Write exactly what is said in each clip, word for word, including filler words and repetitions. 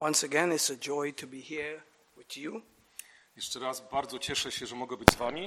Once again, it's a joy to be here with you. Jeszcze raz bardzo cieszę się, że mogę być z wami.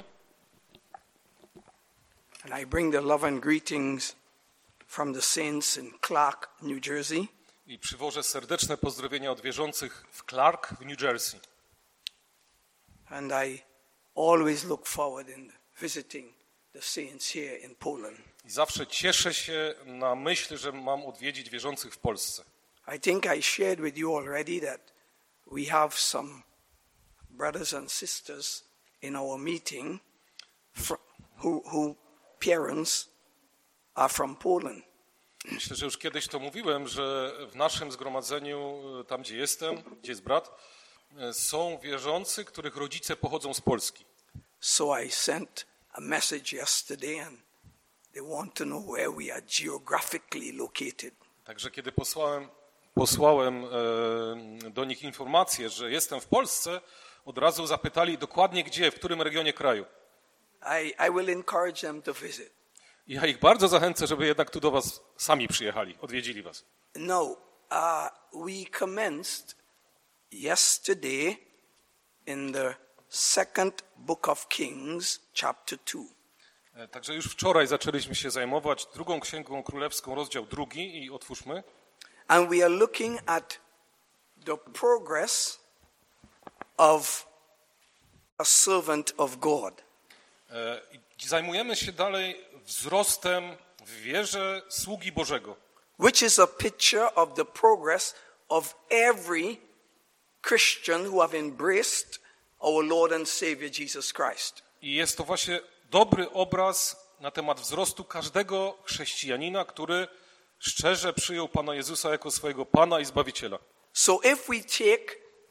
And I bring the love and greetings from the saints in Clark, New Jersey. I przywożę serdeczne pozdrowienia od wierzących w Clark w New Jersey. And I always look forward in visiting the saints here in Poland. I zawsze cieszę się na myśl, że mam odwiedzić wierzących w Polsce. I think I shared with you already that we have some brothers and sisters in our meeting fr- who, who parents are from Poland. Myślę, że już kiedyś to mówiłem, że w naszym zgromadzeniu, tam gdzie jestem, gdzie jest brat, są wierzący, których rodzice pochodzą z Polski. So I sent a message yesterday and they want to know where we are geographically located. Także kiedy posłałem, posłałem e, do nich informację, że jestem w Polsce, od razu zapytali dokładnie gdzie, w którym regionie kraju. I, I will encourage them to visit. I ja ich bardzo zachęcę, żeby jednak tu do was sami przyjechali, odwiedzili was. No, uh, we commenced yesterday in the second book of Kings, chapter two. Także już wczoraj zaczęliśmy się zajmować drugą księgą królewską, rozdział drugi i otwórzmy. And we are looking at the progress of a servant of God. I zajmujemy się dalej wzrostem w wierze sługi Bożego. Which is a picture of the progress of every Christian who have embraced our Lord and Savior Jesus Christ. I jest to właśnie dobry obraz na temat wzrostu każdego chrześcijanina, który szczerze przyjął Pana Jezusa jako swojego Pana i Zbawiciela. So if we take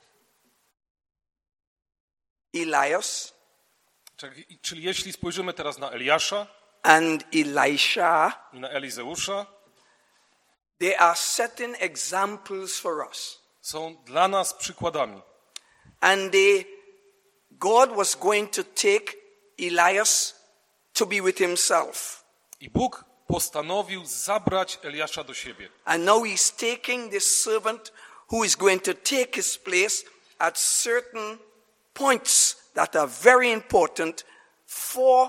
Elias, Czyli, czyli jeśli spojrzymy teraz na Eliasza and Elisha, i na Elizeusza, they are setting examples for us. są dla nas przykładami. And they, God was going to take Elias to be with himself. I Bóg postanowił zabrać Eliasza do siebie. And now he's taking this servant who is going to take his place at certain points that are very important for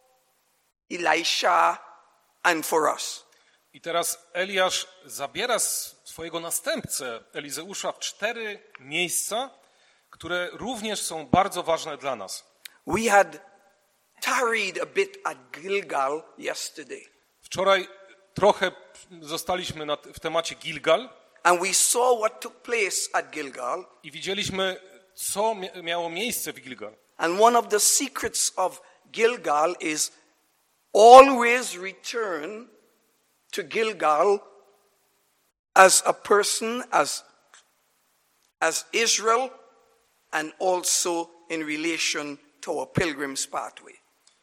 Elisha and for us. I teraz Eliasz zabiera swojego następcę Elizeusza w cztery miejsca, które również są bardzo ważne dla nas. We had tarried a bit at Gilgal yesterday. Wczoraj trochę zostaliśmy na, w temacie Gilgal. And we saw what took place at Gilgal. I widzieliśmy, co miało miejsce w Gilgal. And one of the secrets of Gilgal is always return to Gilgal as a person, as, as Israel, and also in relation to our pilgrim's pathway.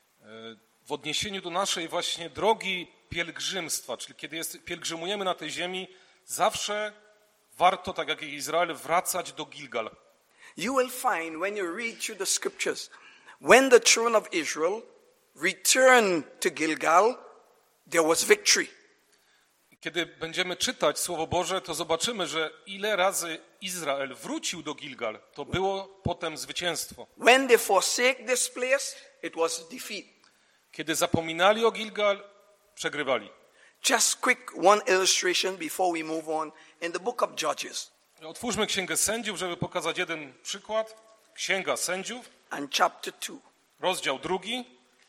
W odniesieniu do naszej właśnie drogi pielgrzymstwa, czyli kiedy jest, pielgrzymujemy na tej ziemi, zawsze warto, tak jak Izrael, wracać do Gilgal. You will find when you read through the scriptures, when the children of Israel returned to Gilgal, there was victory. Kiedy będziemy czytać Słowo Boże, to zobaczymy, że ile razy Izrael wrócił do Gilgal, to było potem zwycięstwo. When they forsake this place, it was defeat. Kiedy zapominali o Gilgal, przegrywali. Just quick one illustration before we move on. In the book of Judges. Otwórzmy Księgę Sędziów, żeby pokazać jeden przykład. Księga Sędziów, And chapter two. rozdział drugi.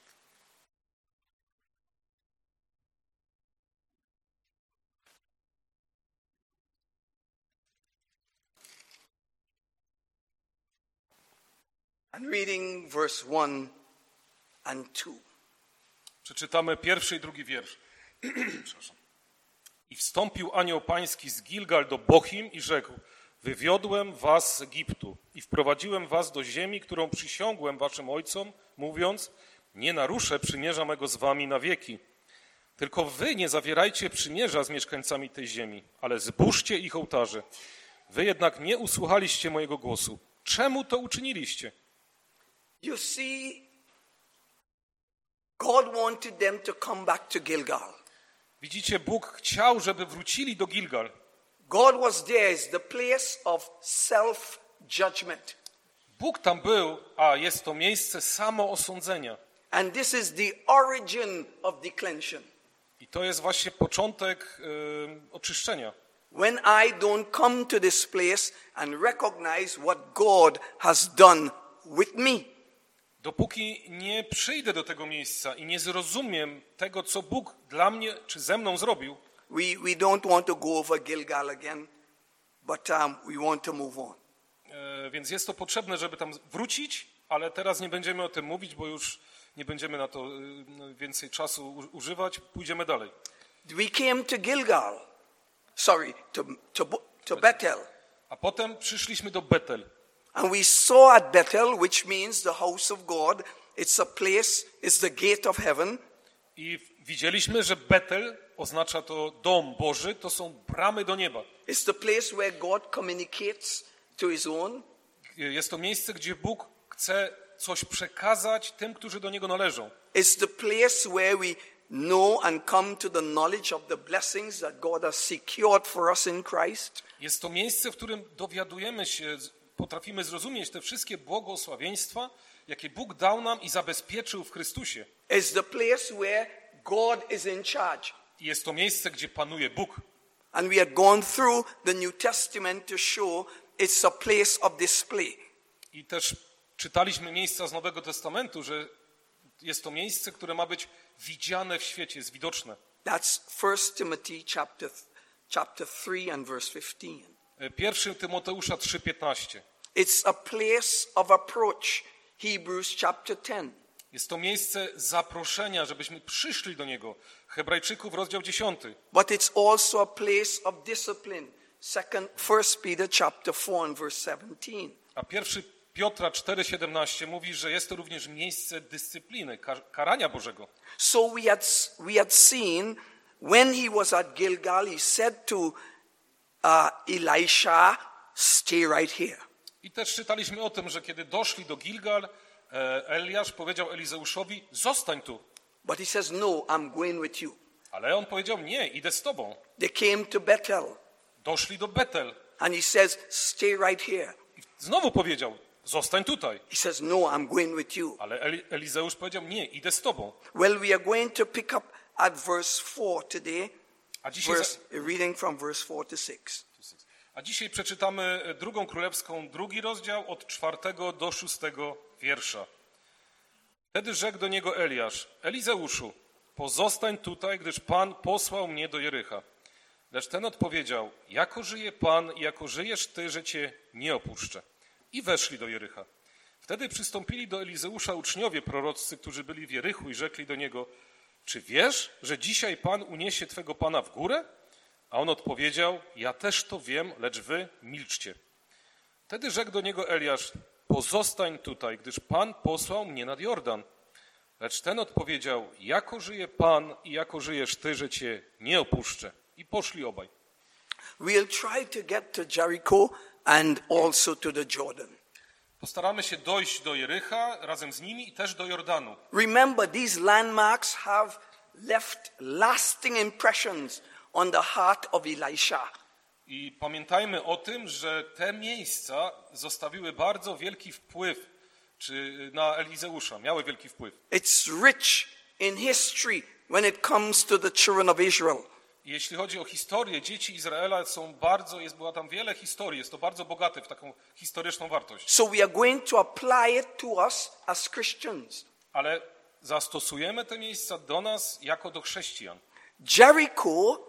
And reading verse one and two. Przeczytamy pierwszy i drugi wiersz. Przepraszam. I wstąpił anioł pański z Gilgal do Bochim i rzekł: wywiodłem was z Egiptu i wprowadziłem was do ziemi, którą przysiągłem waszym ojcom, mówiąc: nie naruszę przymierza mego z wami na wieki. Tylko wy nie zawierajcie przymierza z mieszkańcami tej ziemi, ale zburzcie ich ołtarze. Wy jednak nie usłuchaliście mojego głosu. Czemu to uczyniliście? You see, God wanted them to come back to Gilgal. Widzicie, Bóg chciał, żeby wrócili do Gilgal. God was there is the place of self-judgment. Bóg tam był, a jest to miejsce samoosądzenia. And this is the origin of declension. I to jest właśnie początek y, oczyszczenia. When I don't come to this place and recognize what God has done with me. Dopóki nie przyjdę do tego miejsca i nie zrozumiem tego, co Bóg dla mnie czy ze mną zrobił, We, we don't want to go over Gilgal again, but um, we want to move on. y, więc jest to potrzebne, żeby tam wrócić, ale teraz nie będziemy o tym mówić, bo już nie będziemy na to y, więcej czasu u, używać. Pójdziemy dalej. We came to Gilgal. Sorry, to, to, to Bethel. A potem przyszliśmy do Betel. And we saw at Bethel, which means the house of God. It's a place, it's the gate of heaven. I widzieliśmy, że Betel oznacza to dom Boży, to są bramy do nieba. It's the place where God communicates to his own. Jest to miejsce, gdzie Bóg chce coś przekazać tym, którzy do Niego należą. It's the place where we know and come to the knowledge of the blessings that God has secured for us in Christ. Jest to miejsce, w którym dowiadujemy się, potrafimy zrozumieć te wszystkie błogosławieństwa, jakie Bóg dał nam i zabezpieczył w Chrystusie. It's the place where God is in charge. I jest to miejsce, gdzie panuje Bóg. And we had gone through the New Testament to show it's a place of display. I też czytaliśmy miejsca z Nowego Testamentu, że jest to miejsce, które ma być widziane w świecie, jest widoczne. That's First Timothy chapter, chapter three and verse fifteen. Pierwszy Tymoteusza trzy piętnaście. It's a place of approach. Hebrews chapter ten. Jest to miejsce zaproszenia, żebyśmy przyszli do Niego. Hebrajczyków, rozdział dziesiąty. But it's also a place of discipline. Second, First Peter chapter four and verse seventeen. A pierwszy Piotra cztery siedemnaście mówi, że jest to również miejsce dyscypliny, kar- karania Bożego. So we had, we had seen when he was at Gilgal, he said to uh, Elisha, stay right here. I też czytaliśmy o tym, że kiedy doszli do Gilgal, e, Eliasz powiedział Elizeuszowi, zostań tu. But he says, no, I'm going with you. Ale on powiedział, nie, idę z tobą. They came to Bethel Doszli do Betel. and he says, stay right here. I znowu powiedział, zostań tutaj. He says, no, I'm going with you. Ale Eli- Elizeusz powiedział, nie, idę z tobą. Well, we are going to pick up at verse four today, A dzisiaj, verse, reading from verse four to six. a dzisiaj przeczytamy drugą królewską, drugi rozdział od czwartego do szóstego wiersza. Wtedy rzekł do niego Eliasz, Elizeuszu, pozostań tutaj, gdyż Pan posłał mnie do Jericha. Lecz ten odpowiedział, jako żyje Pan i jako żyjesz ty, że cię nie opuszczę. I weszli do Jericha. Wtedy przystąpili do Elizeusza uczniowie proroccy, którzy byli w Jerychu i rzekli do niego, czy wiesz, że dzisiaj Pan uniesie twego Pana w górę? A on odpowiedział, ja też to wiem, lecz wy milczcie. Wtedy rzekł do niego Eliasz, pozostań tutaj, gdyż Pan posłał mnie nad Jordan. Lecz ten odpowiedział, jako żyje Pan i jako żyjesz ty, że cię nie opuszczę. I poszli obaj. We'll try to get to Jericho and also to the Jordan. Postaramy się dojść do Jericha razem z nimi i też do Jordanu. Remember, these landmarks have left lasting impressions on the heart of Elisha. I pamiętajmy o tym, że te miejsca zostawiły bardzo wielki wpływ czy na Elizeusza, miały wielki wpływ. It's rich in history when it comes to the children of Israel. I jeśli chodzi o historię, dzieci Izraela są bardzo, jest była tam wiele historii, jest to bardzo bogate w taką historyczną wartość. So we are going to apply it to us as Christians. Ale zastosujemy te miejsca do nas jako do chrześcijan. Jericho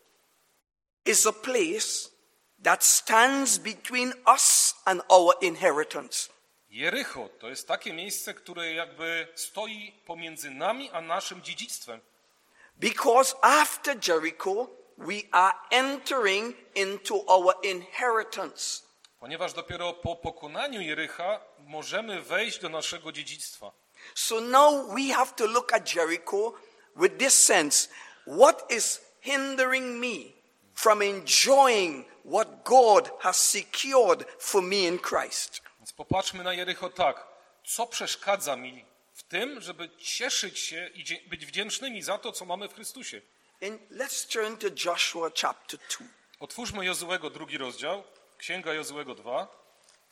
is a place that stands between us and our inheritance. Jericho to jest takie miejsce, które jakby stoi pomiędzy nami a naszym dziedzictwem. Because after Jericho, we are entering into our inheritance. Ponieważ dopiero po pokonaniu Jericha możemy wejść do naszego dziedzictwa. So now we have to look at Jericho with this sense. What is hindering me from enjoying what God has secured for me in Christ? Więc popatrzmy na Jericho tak. Co przeszkadza mi w tym, żeby cieszyć się i dzie- być wdzięcznymi za to, co mamy w Chrystusie? And let's turn to Joshua chapter two. Otwórzmy Jozuego drugi rozdział, Księga Jozuego dwa.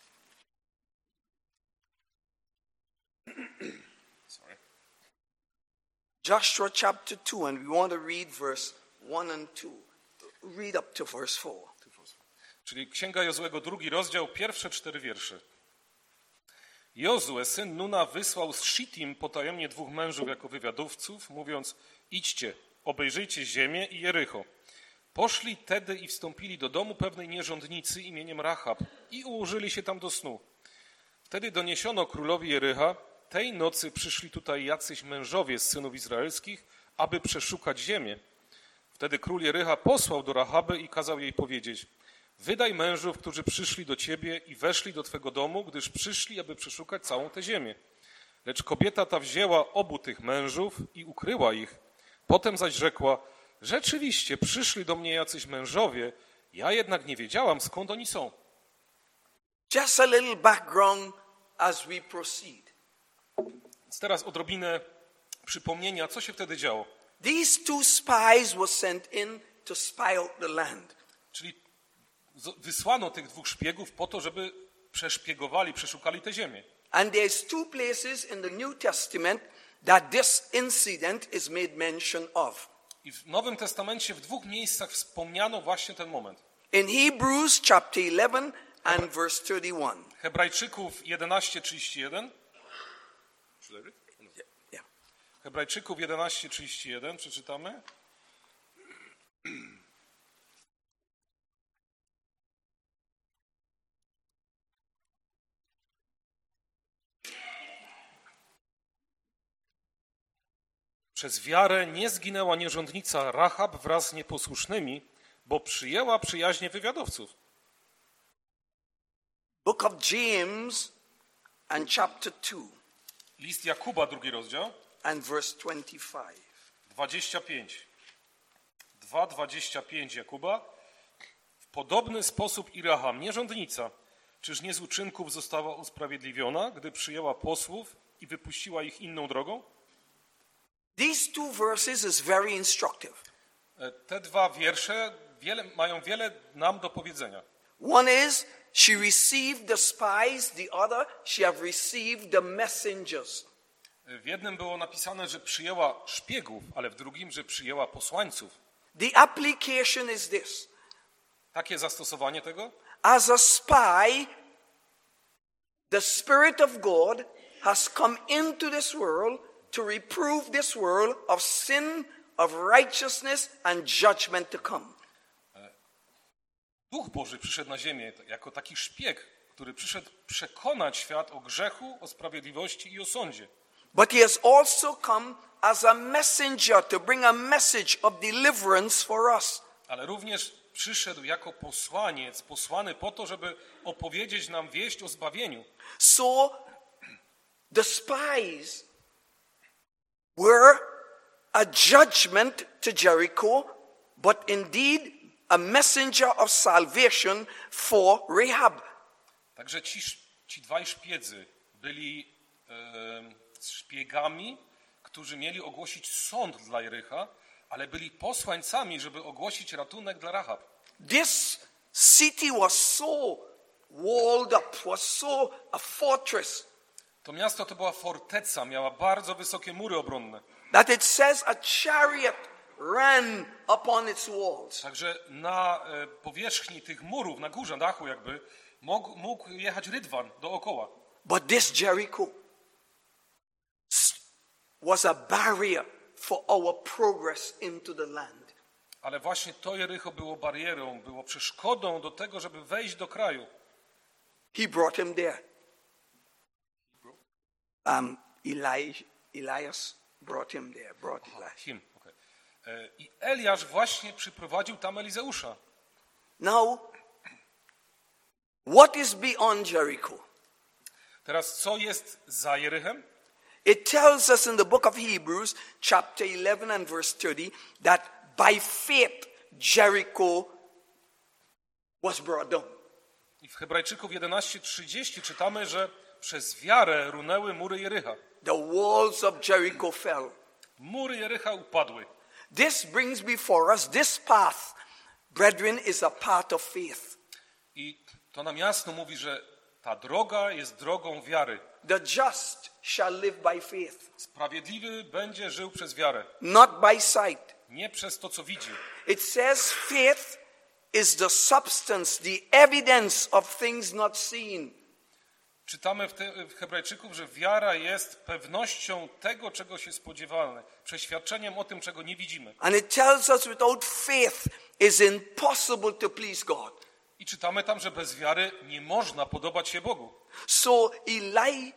Sorry. Joshua chapter two, and we want to read verse one and two. Read up to verse four. Czyli Księga Jozuego drugi rozdział, pierwsze cztery wiersze. Jozue, syn Nuna, wysłał z Shittim potajemnie dwóch mężów jako wywiadowców, mówiąc: idźcie, obejrzyjcie ziemię i Jericho. Poszli tedy i wstąpili do domu pewnej nierządnicy imieniem Rahab i ułożyli się tam do snu. Wtedy doniesiono królowi Jericha: tej nocy przyszli tutaj jacyś mężowie z synów izraelskich, aby przeszukać ziemię. Wtedy król Jericha posłał do Rahaby i kazał jej powiedzieć: wydaj mężów, którzy przyszli do ciebie i weszli do twego domu, gdyż przyszli, aby przeszukać całą tę ziemię. Lecz kobieta ta wzięła obu tych mężów i ukryła ich. Potem zaś rzekła: rzeczywiście przyszli do mnie jacyś mężowie, ja jednak nie wiedziałam, skąd oni są. Just a little background as we proceed. Więc teraz odrobinę przypomnienia, co się wtedy działo. These two spies were sent in to spy out the land. Czyli wysłano tych dwóch szpiegów po to, żeby przeszpiegowali, przeszukali tę ziemię. And there's two places in the New Testament that this incident is made mention of. I w Nowym Testamencie w dwóch miejscach wspomniano właśnie ten moment. In Hebrews chapter eleven and verse thirty-one. Hebrajczyków jedenaście trzydzieści jeden. Yeah. Hebrajczyków jedenaście trzydzieści jeden przeczytamy. Przez wiarę nie zginęła nierządnica Rahab wraz z nieposłusznymi, bo przyjęła przyjaźnie wywiadowców. Book of James and chapter two List Jakuba, drugi rozdział, and verse twenty-five. dwadzieścia pięć. dwa dwadzieścia pięć Jakuba. W podobny sposób i Rahab, nierządnica, czyż nie z uczynków została usprawiedliwiona, gdy przyjęła posłów i wypuściła ich inną drogą? These two verses is very instructive. Te dwa wiersze wiele, mają wiele nam do powiedzenia. One is she received the spies, the other she have received the messengers. W jednym było napisane, że przyjęła szpiegów, ale w drugim, że przyjęła posłańców. The application is this. Takie zastosowanie tego? As a spy, the Spirit of God has come into this world to reprove this world of sin, of righteousness and judgment to come. Duch Boży przyszedł na ziemię jako taki szpieg, który przyszedł przekonać świat o grzechu, o sprawiedliwości i o sądzie. But he has also come as a messenger to bring a message of deliverance for us. Ale również przyszedł jako posłaniec, posłany po to, żeby opowiedzieć nam wieść o zbawieniu. So the spies were a judgment to Jericho, but indeed a messenger of salvation for Rahab. Także ci, ci dwaj szpiedzy byli e, szpiegami, którzy mieli ogłosić sąd dla Jericha, ale byli posłańcami, żeby ogłosić ratunek dla Rahab. This city was so walled up, was so a fortress. To miasto to była forteca, miała bardzo wysokie mury obronne. That it says a chariot ran upon its walls. Także na e, powierzchni tych murów, na górze, na dachu jakby, mógł, mógł jechać rydwan dookoła. But this Jericho was a barrier for our progress into the land. Ale właśnie to Jericho było barierą, było przeszkodą do tego, żeby wejść do kraju. He brought him there. Um, Eli, Elias brought him there, brought Elias. Him, okay. e, I Eliasz właśnie przyprowadził tam Elizeusza. Now, what is beyond Jericho? Teraz co jest za Jerychem? It tells us in the book of Hebrews, chapter eleven and verse thirty, that by faith Jericho was brought down. I w Hebrajczyków jedenaście trzydzieści czytamy, że przez wiarę runęły mury Jericha. The walls of Jericho fell. Mury Jericha upadły. This brings before us this path brethren, is a part of faith. I to nam jasno mówi, że ta droga jest drogą wiary. The just shall live by faith, Sprawiedliwy będzie żył przez wiarę, not by sight. nie przez to, co widzi. It says faith is the substance, the evidence of things not seen. Czytamy w, te, w Hebrajczyków, że wiara jest pewnością tego, czego się spodziewamy, przeświadczeniem o tym, czego nie widzimy. And it tells us without faith is impossible to please God. I czytamy tam, że bez wiary nie można podobać się Bogu. So Eli,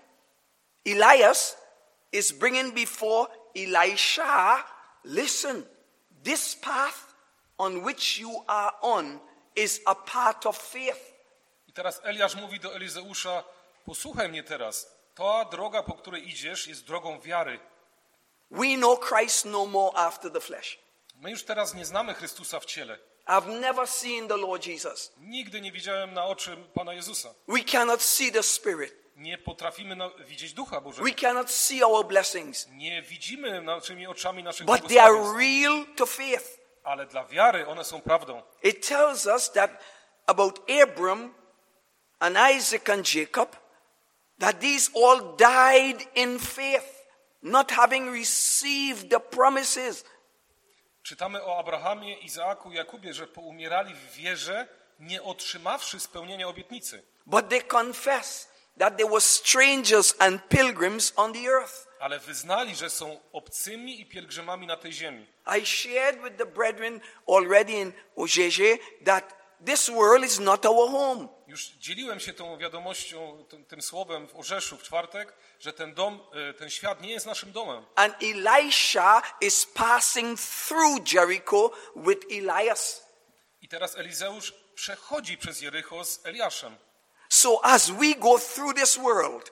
Elias is bringing before Elisha, listen, this path on which you are on is a part of faith. I teraz Eliasz mówi do Elizeusza, posłuchaj mnie teraz, ta droga, po której idziesz, jest drogą wiary. We know Christ no more after the flesh. My już teraz nie znamy Chrystusa w ciele. I've never seen the Lord Jesus. Nigdy nie widziałem na oczy Pana Jezusa. We cannot see the Spirit. Nie potrafimy na, widzieć Ducha Bożego. We cannot see our blessings. Nie widzimy naszymi oczami naszych But they are błogosławieństw. real to faith. Ale dla wiary one są prawdą. It tells us that about Abram and Isaac and Jacob, that these all died in faith, not having received the promises. Czytamy o Abrahamie, Izaaku i Jakubie, że poumierali w wierze, nie otrzymawszy spełnienia obietnicy. But they confess that they were strangers and pilgrims on the earth. Ale wyznali, że są obcymi i pielgrzymami na tej ziemi. I shared with the brethren already in Ojeje that this world is not our home. Już dzieliłem się tą wiadomością, tym, tym słowem w Orzeszu w czwartek, że ten dom, ten świat nie jest naszym domem. And Elisha is passing through Jericho with Elias. I teraz Elizeusz przechodzi przez Jericho z Eliaszem. So as we go through this world,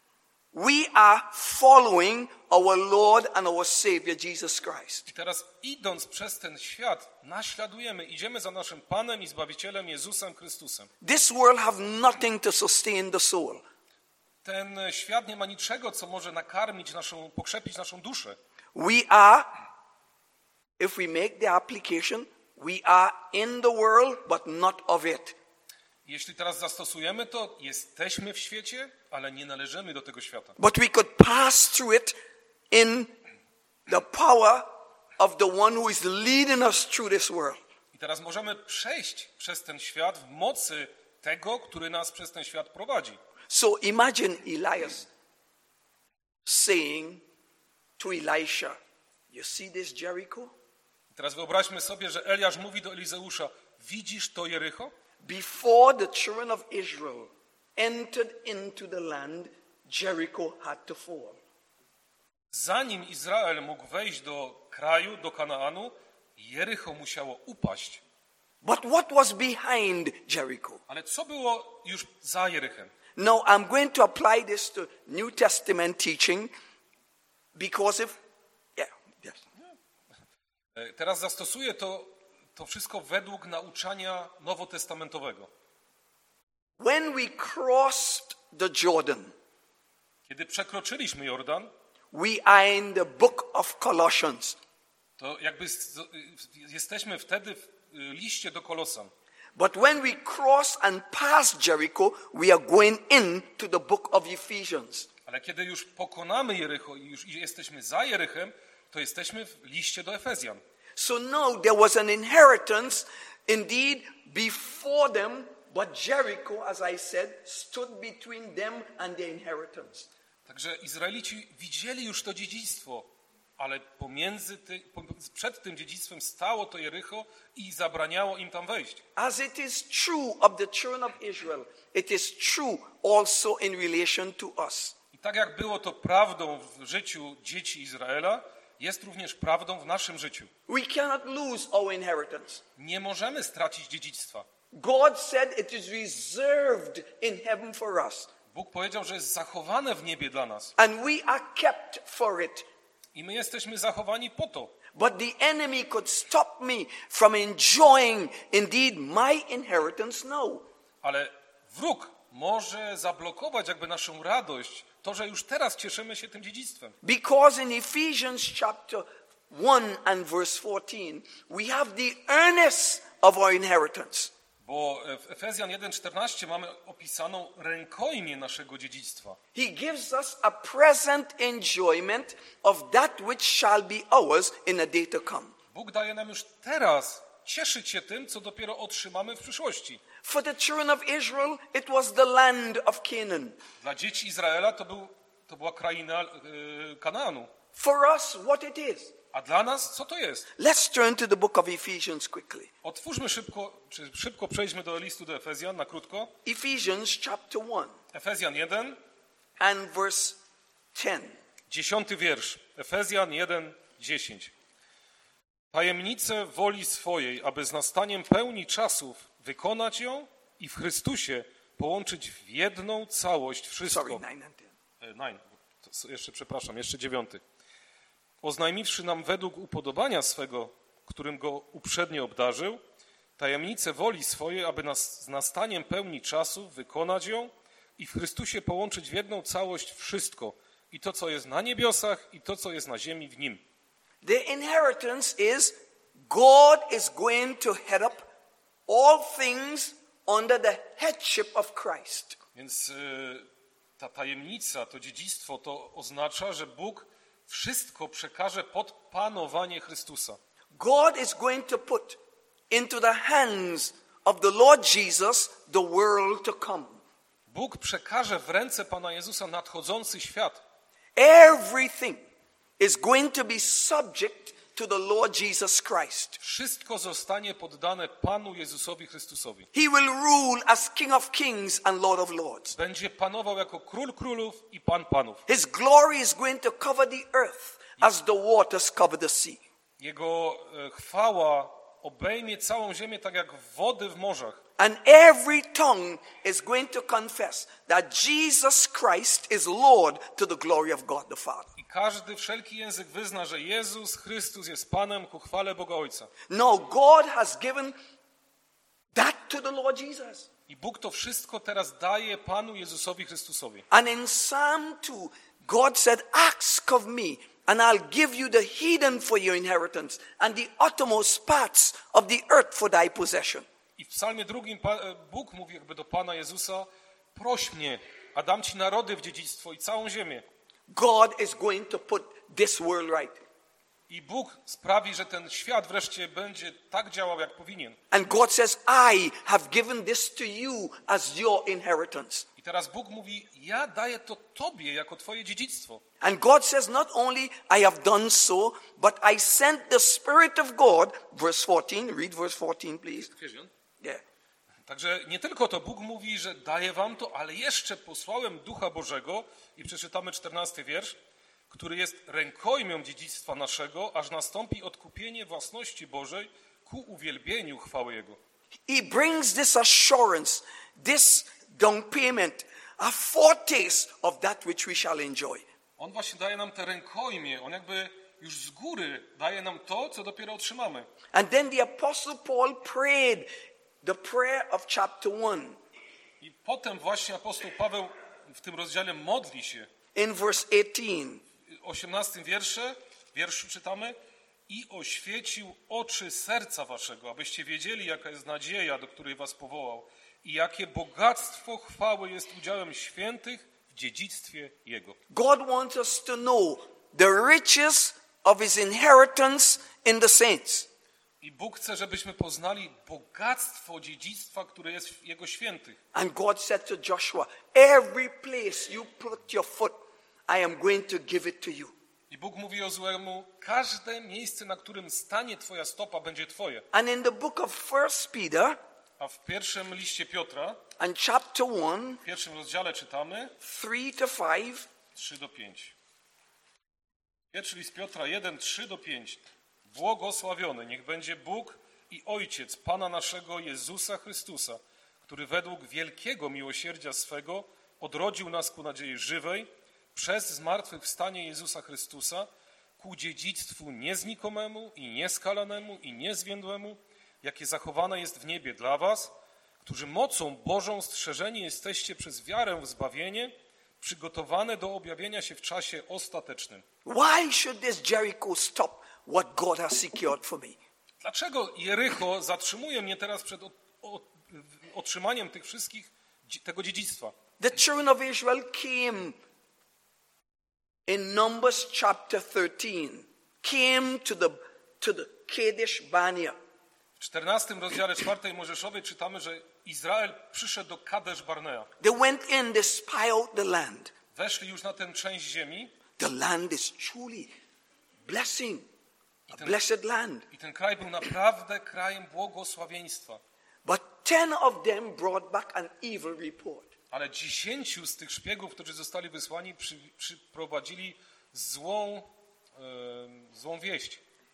we are following our Lord and our Savior Jesus Christ. I teraz idąc przez ten świat, naśladujemy, idziemy za naszym Panem i Zbawicielem Jezusem Chrystusem. This world have nothing to sustain the soul. Ten świat nie ma niczego, co może nakarmić naszą, pokrzepić naszą duszę. We are, if we make the application, we are in the world but not of it. Jeśli teraz zastosujemy to, jesteśmy w świecie, ale nie należymy do tego świata. But we could pass through it in the power of the one who is leading us through this world. I teraz możemy przejść przez ten świat w mocy tego, który nas przez ten świat prowadzi. So imagine Elias saying to Elisha, you see this Jericho? I teraz wyobraźmy sobie, że Eliasz mówi do Elizeusza, widzisz to Jericho? Before the children of Israel entered into the land, Jericho had to fall. Zanim Izrael mógł wejść do kraju, do Kanaanu, Jericho musiało upaść. But what was behind Jericho? Ale co było już za Jerychem? Now I'm going to apply this to New Testament teaching because if yeah, yes. Teraz zastosuję to, to wszystko według nauczania nowotestamentowego. When we crossed the Jordan, Kiedy przekroczyliśmy Jordan, we are in the book of Colossians. to jakby z, jesteśmy wtedy w liście do Kolosan. But when we cross and pass Jericho, we are going into the book of Ephesians. Ale kiedy już pokonamy Jericho i już jesteśmy za Jerychem, to jesteśmy w liście do Efezjan. So now there was an inheritance indeed before them, but Jericho, as I said, stood between them and their inheritance. Także Izraelici widzieli już to dziedzictwo, ale pomiędzy ty, przed tym dziedzictwem stało to Jericho i zabraniało im tam wejść. As it is true of the children of Israel, it is true also in relation to us. I tak jak było to prawdą w życiu dzieci Izraela, jest również prawdą w naszym życiu. We cannot lose our inheritance. Nie możemy stracić dziedzictwa. God said it is reserved in heaven for us. Bóg powiedział, że jest zachowane w niebie dla nas. And we are kept for it. I my jesteśmy zachowani po to. But the enemy could stop me from enjoying indeed my inheritance now. Ale wróg może zablokować jakby naszą radość, to, że już teraz cieszymy się tym dziedzictwem. Because in Ephesians chapter one and verse fourteen, we have the earnest of our inheritance. Bo w Efezjan jeden czternaście mamy opisaną rękojmię naszego dziedzictwa. He gives us a present enjoyment of that which shall be ours in a day to come. Bóg daje nam już teraz cieszyć się tym, co dopiero otrzymamy w przyszłości. For the children of Israel, it was the land of Canaan. Dla dzieci Izraela to, był, to była kraina yy, Kanaanu. For us, what it is. A dla nas co to jest? Let's turn to the book of Ephesians quickly. Otwórzmy szybko, czy szybko przejdźmy do listu do Efezjan na krótko. Ephesians chapter one Efezjan jeden, and verse ten. dziesiąty wiersz. Efezjan jeden, dziesięć. Tajemnicę woli swojej, aby z nastaniem pełni czasów wykonać ją i w Chrystusie połączyć w jedną całość wszystko. Sorry, nine and ten. E, nine. To jeszcze przepraszam, jeszcze dziewiąty. Oznajmiwszy nam według upodobania swego, którym go uprzednio obdarzył, tajemnicę woli swojej, aby nas z nastaniem pełni czasów wykonać ją i w Chrystusie połączyć w jedną całość wszystko, i to, co jest na niebiosach, i to, co jest na ziemi w nim. The inheritance is God is going to head up all things under the headship of Christ. Więc y, ta tajemnica, to dziedzictwo, to oznacza, że Bóg wszystko przekaże pod panowanie Chrystusa. God is going to put into the hands of the Lord Jesus the world to come. Bóg przekaże w ręce Pana Jezusa nadchodzący świat. Everything is going to be subject to the Lord Jesus Christ. Wszystko zostanie poddane Panu Jezusowi Chrystusowi. He will rule as King of Kings and Lord of Lords. Będzie panował jako Król Królów i Pan Panów. His glory is going to cover the earth as the waters cover the sea. Jego e, chwała obejmie całą ziemię tak jak wody w morzach. And every tongue is going to confess that Jesus Christ is Lord to the glory of God the Father. I każdy, wszelki język wyzna, że Jezus Chrystus jest Panem ku chwale Boga Ojca. No, God has given that to the Lord Jesus. I Bóg to wszystko teraz daje Panu Jezusowi Chrystusowi. And in Psalm two, God said, ask of me, and I'll give you the heathen for your inheritance, and the uttermost parts of the earth for thy possession. I w psalmie drugim Bóg mówi jakby do Pana Jezusa, proś mnie, a dam Ci narody w dziedzictwo i całą ziemię. God is going to put this world right. I Bóg sprawi, że ten świat wreszcie będzie tak działał, jak powinien. And God says, I have given this to you as your inheritance. I teraz Bóg mówi, ja daję to Tobie jako Twoje dziedzictwo. And God says, not only I have done so, but I sent the Spirit of God, verse fourteen, read verse fourteen, please. Yeah. Także nie tylko to, Bóg mówi, że daję wam to, ale jeszcze posłałem Ducha Bożego i przeczytamy czternasty wiersz, który jest rękojmią dziedzictwa naszego, aż nastąpi odkupienie własności Bożej ku uwielbieniu chwały Jego. He brings this assurance, this down payment, a foretaste of that which we shall enjoy. On właśnie daje nam te rękojmie, on jakby już z góry daje nam to, co dopiero otrzymamy. And then the Apostle Paul prayed the prayer of chapter one. I potem właśnie apostoł Paweł w tym rozdziale modli się. In verse eighteen. W osiemnastym wiersze, wierszu czytamy: i oświecił oczy serca waszego, abyście wiedzieli, jaka jest nadzieja, do której was powołał i jakie bogactwo chwały jest udziałem świętych w dziedzictwie Jego. God wants us to know the riches of his inheritance in the saints. I Bóg chce, żebyśmy poznali bogactwo dziedzictwa, które jest w Jego świętych. And God said to Joshua, every place you put your foot, I am going to give it to you. I Bóg mówi Jozuemu, każde miejsce, na którym stanie twoja stopa, będzie twoje. And in the book of First Peter, A w pierwszym liście Piotra, and chapter one, w pierwszym rozdziale czytamy three to five, trzy do pięciu. Pierwszy list Piotra jeden, trzy do pięciu. Błogosławiony niech będzie Bóg i Ojciec Pana naszego Jezusa Chrystusa, który według wielkiego miłosierdzia swego odrodził nas ku nadziei żywej przez zmartwychwstanie Jezusa Chrystusa ku dziedzictwu nieznikomemu i nieskalanemu i niezwiędłemu, jakie zachowane jest w niebie dla was, którzy mocą Bożą strzeżeni jesteście przez wiarę w zbawienie, przygotowane do objawienia się w czasie ostatecznym. Why should this Jericho stop what God has secured for me? Dlaczego Jericho zatrzymuje mnie teraz przed od, od, otrzymaniem tych wszystkich, tego dziedzictwa? The children of Israel came in Numbers chapter thirteen, came to the, to the Kadesh Barnea. W czternastym rozdziale czwartej Mojżeszowej czytamy, że Izrael przyszedł do Kadesz Barnea. They went in, they spy out the land. Weszli już na tę część ziemi. The land is truly blessing, a ten, blessed land. I ten kraj był naprawdę krajem błogosławieństwa. But ten of them brought back an evil report. Ale dziesięciu z tych szpiegów, którzy zostali wysłani, przy, przyprowadzili złą, e, złą wieść.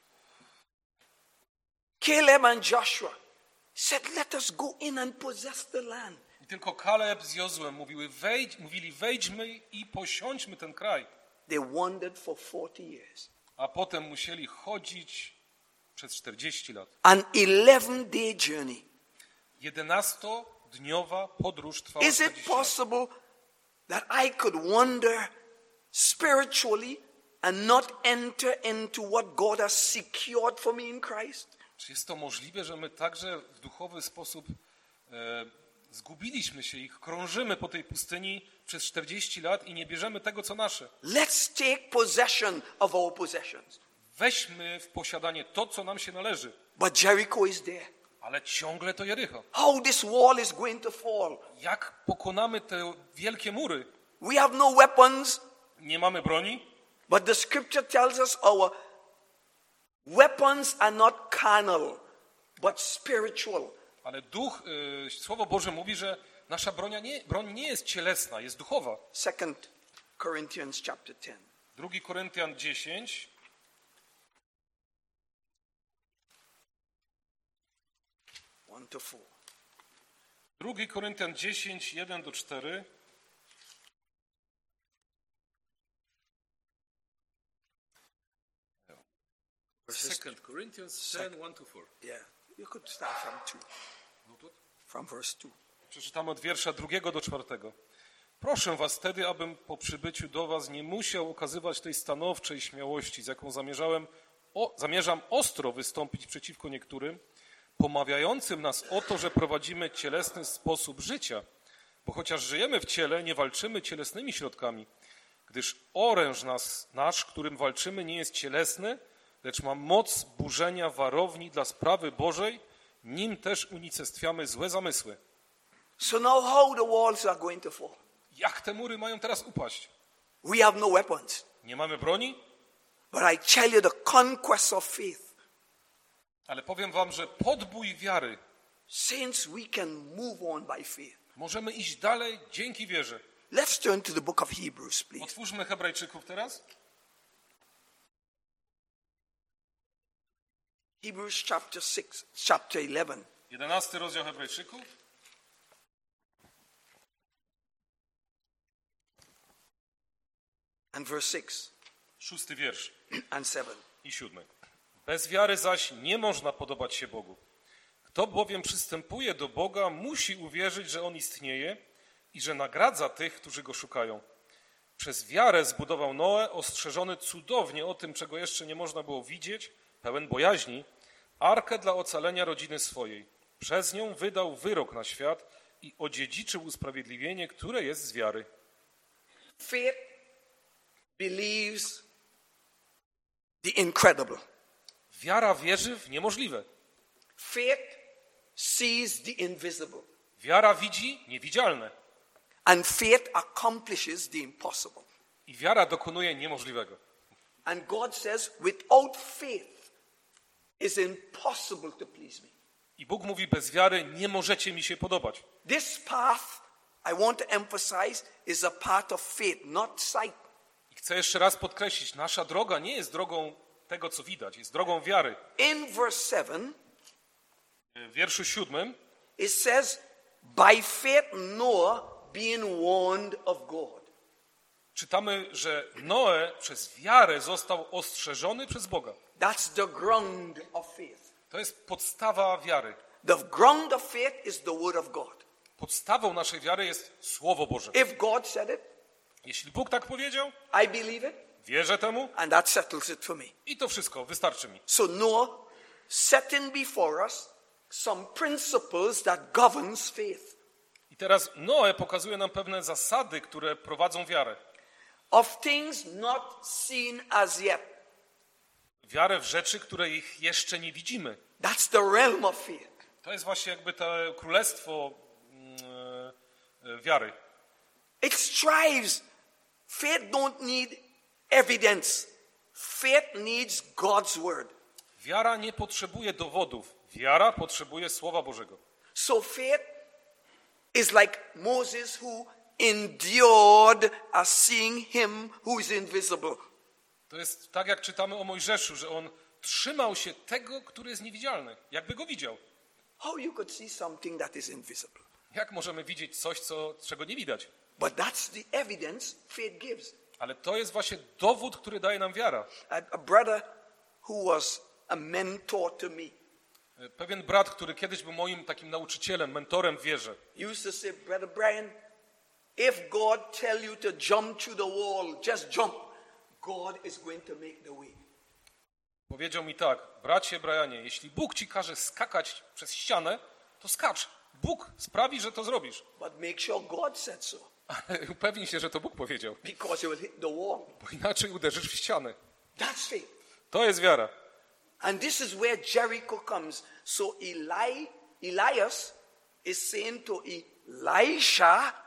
Caleb and Joshua said, let us go in and possess the land. I tylko Kaleb z Jozłem mówiły, wejdź, mówili, wejdźmy i posiądźmy ten kraj. They wandered for forty years. A potem musieli chodzić przez czterdzieści lat. An eleven day journey. jedenastodniowa podróż trwała Is it czterdzieści lat. possible that I could wander spiritually and not enter into what God has secured for me in Christ? Czy jest to możliwe, że my także w duchowy sposób e, zgubiliśmy się i krążymy po tej pustyni przez czterdzieści lat i nie bierzemy tego, co nasze? Let's take possession of our possessions. Weźmy w posiadanie to, co nam się należy. But Jericho is there. Ale ciągle to Jericho. How this wall is going to fall. Jak pokonamy te wielkie mury? We have no weapons, Nie mamy broni, but the scripture tells us our weapons are not carnal, but spiritual. ale duch, y, Słowo Boże mówi, że nasza broń nie, broń nie jest cielesna, jest duchowa. Second Corinthians chapter ten. Drugi Koryntian dziesięć. one to four. Drugi Koryntian dziesięć, jeden do cztery. Second Corinthians ten, one to four. Yeah, you could start from two. From verse two. Przeczytamy od wiersza drugiego do czwartego. Proszę was wtedy, abym po przybyciu do was nie musiał okazywać tej stanowczej śmiałości, z jaką zamierzałem, o, zamierzam ostro wystąpić przeciwko niektórym, pomawiającym nas o to, że prowadzimy cielesny sposób życia. Bo chociaż żyjemy w ciele, nie walczymy cielesnymi środkami, gdyż oręż nas, nasz, którym walczymy, nie jest cielesny, lecz ma moc burzenia warowni dla sprawy Bożej, nim też unicestwiamy złe zamysły. So now how the walls are going to fall? Jak te mury mają teraz upaść? We have no weapons. Nie mamy broni, But I tell you the conquest of faith. ale powiem wam, że podbój wiary Saints, we can move on by faith. możemy iść dalej dzięki wierze. Let's turn to the book of Hebrews, please. Otwórzmy Hebrajczyków teraz. Hebrews chapter six, chapter eleven. jedenasty rozdział Hebrajczyków. And verse six Szósty wiersz and seven. i siódmy. Bez wiary zaś nie można podobać się Bogu. Kto bowiem przystępuje do Boga, musi uwierzyć, że On istnieje i że nagradza tych, którzy Go szukają. Przez wiarę zbudował Noe, ostrzeżony cudownie o tym, czego jeszcze nie można było widzieć, pełen bojaźni, arkę dla ocalenia rodziny swojej. Przez nią wydał wyrok na świat i odziedziczył usprawiedliwienie, które jest z wiary. Faith believes the incredible. Wiara wierzy w niemożliwe. Faith sees the invisible. Wiara widzi niewidzialne. And faith accomplishes the impossible. I wiara dokonuje niemożliwego. And God says, without faith, it's impossible to please me. I Bóg mówi, bez wiary nie możecie mi się podobać. This path, I want to emphasize, is a path of faith, not sight. I chcę jeszcze raz podkreślić, nasza droga nie jest drogą tego, co widać, jest drogą wiary. In verse seven, W wierszu siódmym it says, by faith Noah being warned of God. czytamy, że Noe przez wiarę został ostrzeżony przez Boga. That's the ground of faith. To jest podstawa wiary. The ground of faith is the word of God. Podstawą naszej wiary jest Słowo Boże. If God said it, Jeśli Bóg tak powiedział, I believe it, wierzę temu and that settles it for me. i to wszystko wystarczy mi. So Noah setting before us some principles that governs faith. I teraz Noe pokazuje nam pewne zasady, które prowadzą wiarę. Of things not seen as yet. Wiarę w rzeczy, które ich jeszcze nie widzimy. That's the realm of faith. To jest właśnie jakby to królestwo yy, wiary. It strives. Faith don't need evidence. Faith needs God's word. Wiara nie potrzebuje dowodów. Wiara potrzebuje Słowa Bożego. So faith is like Moses who endured as seeing him who is invisible. To jest tak, jak czytamy o Mojżeszu, że on trzymał się tego, który jest niewidzialny. Jakby go widział. How you could see something that is invisible? Jak możemy widzieć coś, co, czego nie widać? But that's the evidence faith gives. Ale to jest właśnie dowód, który daje nam wiara. A, a brother who was a mentor to me Pewien brat, który kiedyś był moim takim nauczycielem, mentorem w wierze, used to say, Brother Brian, if God tell you to jump through the wall, just jump. God is going to make the way. powiedział mi tak: bracie Brianie, jeśli Bóg ci każe skakać przez ścianę, to skacz. Bóg sprawi, że to zrobisz. But make sure God said so, Ale upewnij się, że to Bóg powiedział, because it will hit the wall. bo inaczej uderzysz w ścianę. That's faith. To jest wiara. And this is where Jericho comes. So Eli, Elias is saying to Elisha,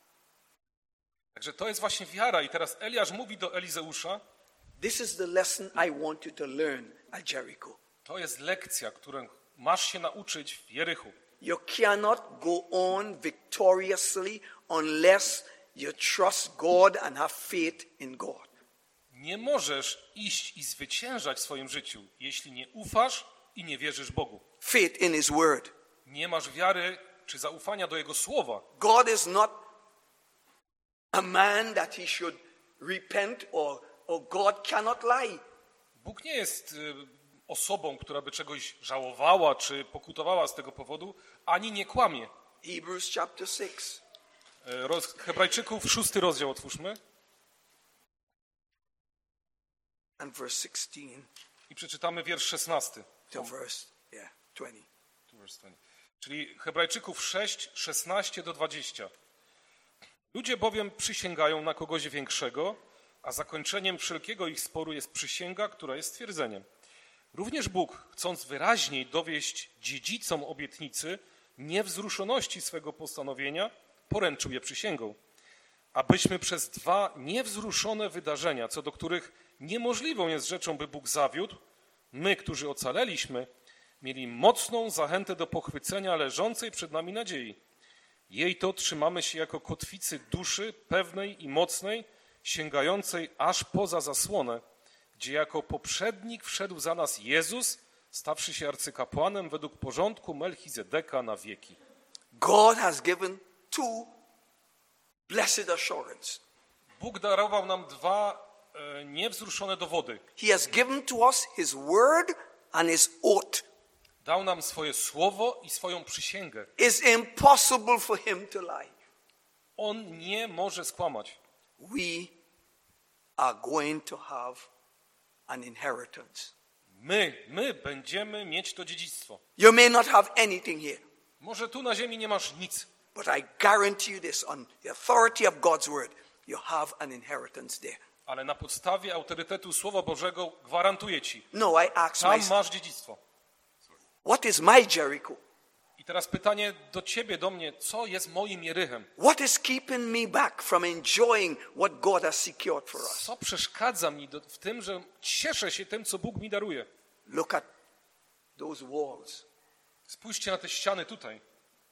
Także to jest właśnie wiara. I teraz Eliasz mówi do Elizeusza, this is the lesson I want you to learn at Jericho. to jest lekcja, którą masz się nauczyć w Jerichu. You cannot go on victoriously unless you trust God and have faith in God. Nie możesz iść i zwyciężać w swoim życiu, jeśli nie ufasz i nie wierzysz Bogu. Faith in His word. Nie masz wiary czy zaufania do Jego słowa. God is not a man that He should repent or, or God cannot lie. Bóg nie jest y, osobą, która by czegoś żałowała czy pokutowała z tego powodu, ani nie kłamie. Hebrews chapter six. Y, Roz, Hebrajczyków, szósty rozdział otwórzmy And verse sixteen i przeczytamy wiersz szesnasty. to verse yeah, twenty. Czyli Hebrajczyków sześć, szesnaście do dwudziestu. Ludzie bowiem przysięgają na kogoś większego, a zakończeniem wszelkiego ich sporu jest przysięga, która jest stwierdzeniem. Również Bóg, chcąc wyraźniej dowieść dziedzicom obietnicy niewzruszoności swego postanowienia, poręczył je przysięgą, abyśmy przez dwa niewzruszone wydarzenia, co do których niemożliwą jest rzeczą, by Bóg zawiódł, my, którzy ocaleliśmy, mieli mocną zachętę do pochwycenia leżącej przed nami nadziei. Jej to trzymamy się jako kotwicy duszy pewnej i mocnej, sięgającej aż poza zasłonę, gdzie jako poprzednik wszedł za nas Jezus, stawszy się arcykapłanem według porządku Melchizedeka na wieki. God has given two blessed assurance. Bóg darował nam dwa e, niewzruszone dowody. He has given to us His word and His oath. Dał nam swoje słowo i swoją przysięgę. It's impossible for Him to lie. On nie może skłamać. We are going to have an inheritance. My, my będziemy mieć to dziedzictwo. You may not have anything here, Może tu na ziemi nie masz nic, but I guarantee you this, on the authority of God's word, you have an inheritance there. ale na podstawie autorytetu Słowa Bożego gwarantuję ci, No, I ask tam myself, masz dziedzictwo. what is my Jericho? I teraz pytanie do ciebie, do mnie, co jest moim Jerychem? What is keeping me back from enjoying what God has secured for us? Co przeszkadza mi do, w tym, że cieszę się tym, co Bóg mi daruje? Look at those walls. Spójrzcie na te ściany tutaj.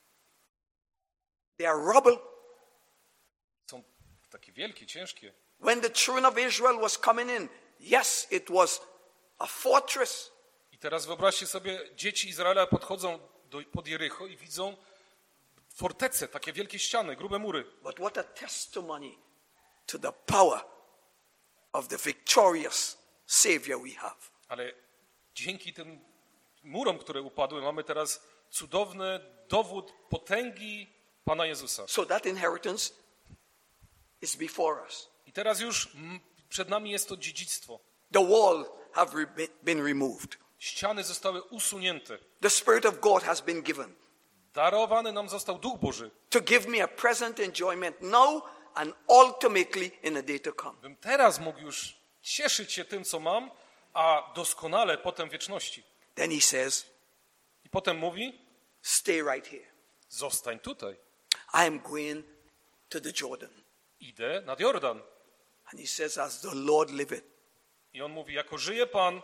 They are rubble. Są takie wielkie, ciężkie. When the children of Israel was coming in, yes, it was a fortress. I teraz wyobraźcie sobie, dzieci Izraela podchodzą do, pod Jericho i widzą fortece, takie wielkie ściany, grube mury. But what a testimony to the power of the victorious Savior we have. Ale dzięki tym murom, które upadły, mamy teraz cudowny dowód potęgi Pana Jezusa. So that inheritance is before us. I teraz już mm, przed nami jest to dziedzictwo. The wall have re- been removed. Ściany zostały usunięte. The Spirit of God has been given Darowany nam został Duch Boży, to give me a present enjoyment now and ultimately in a day to come. bym teraz mógł już cieszyć się tym, co mam, a doskonale potem w wieczności. Then he says, I potem mówi, stay right here. zostań tutaj. I am going to the Jordan. Idę nad Jordan. And he says, as the Lord liveth, I on mówi, jako żyje Pan,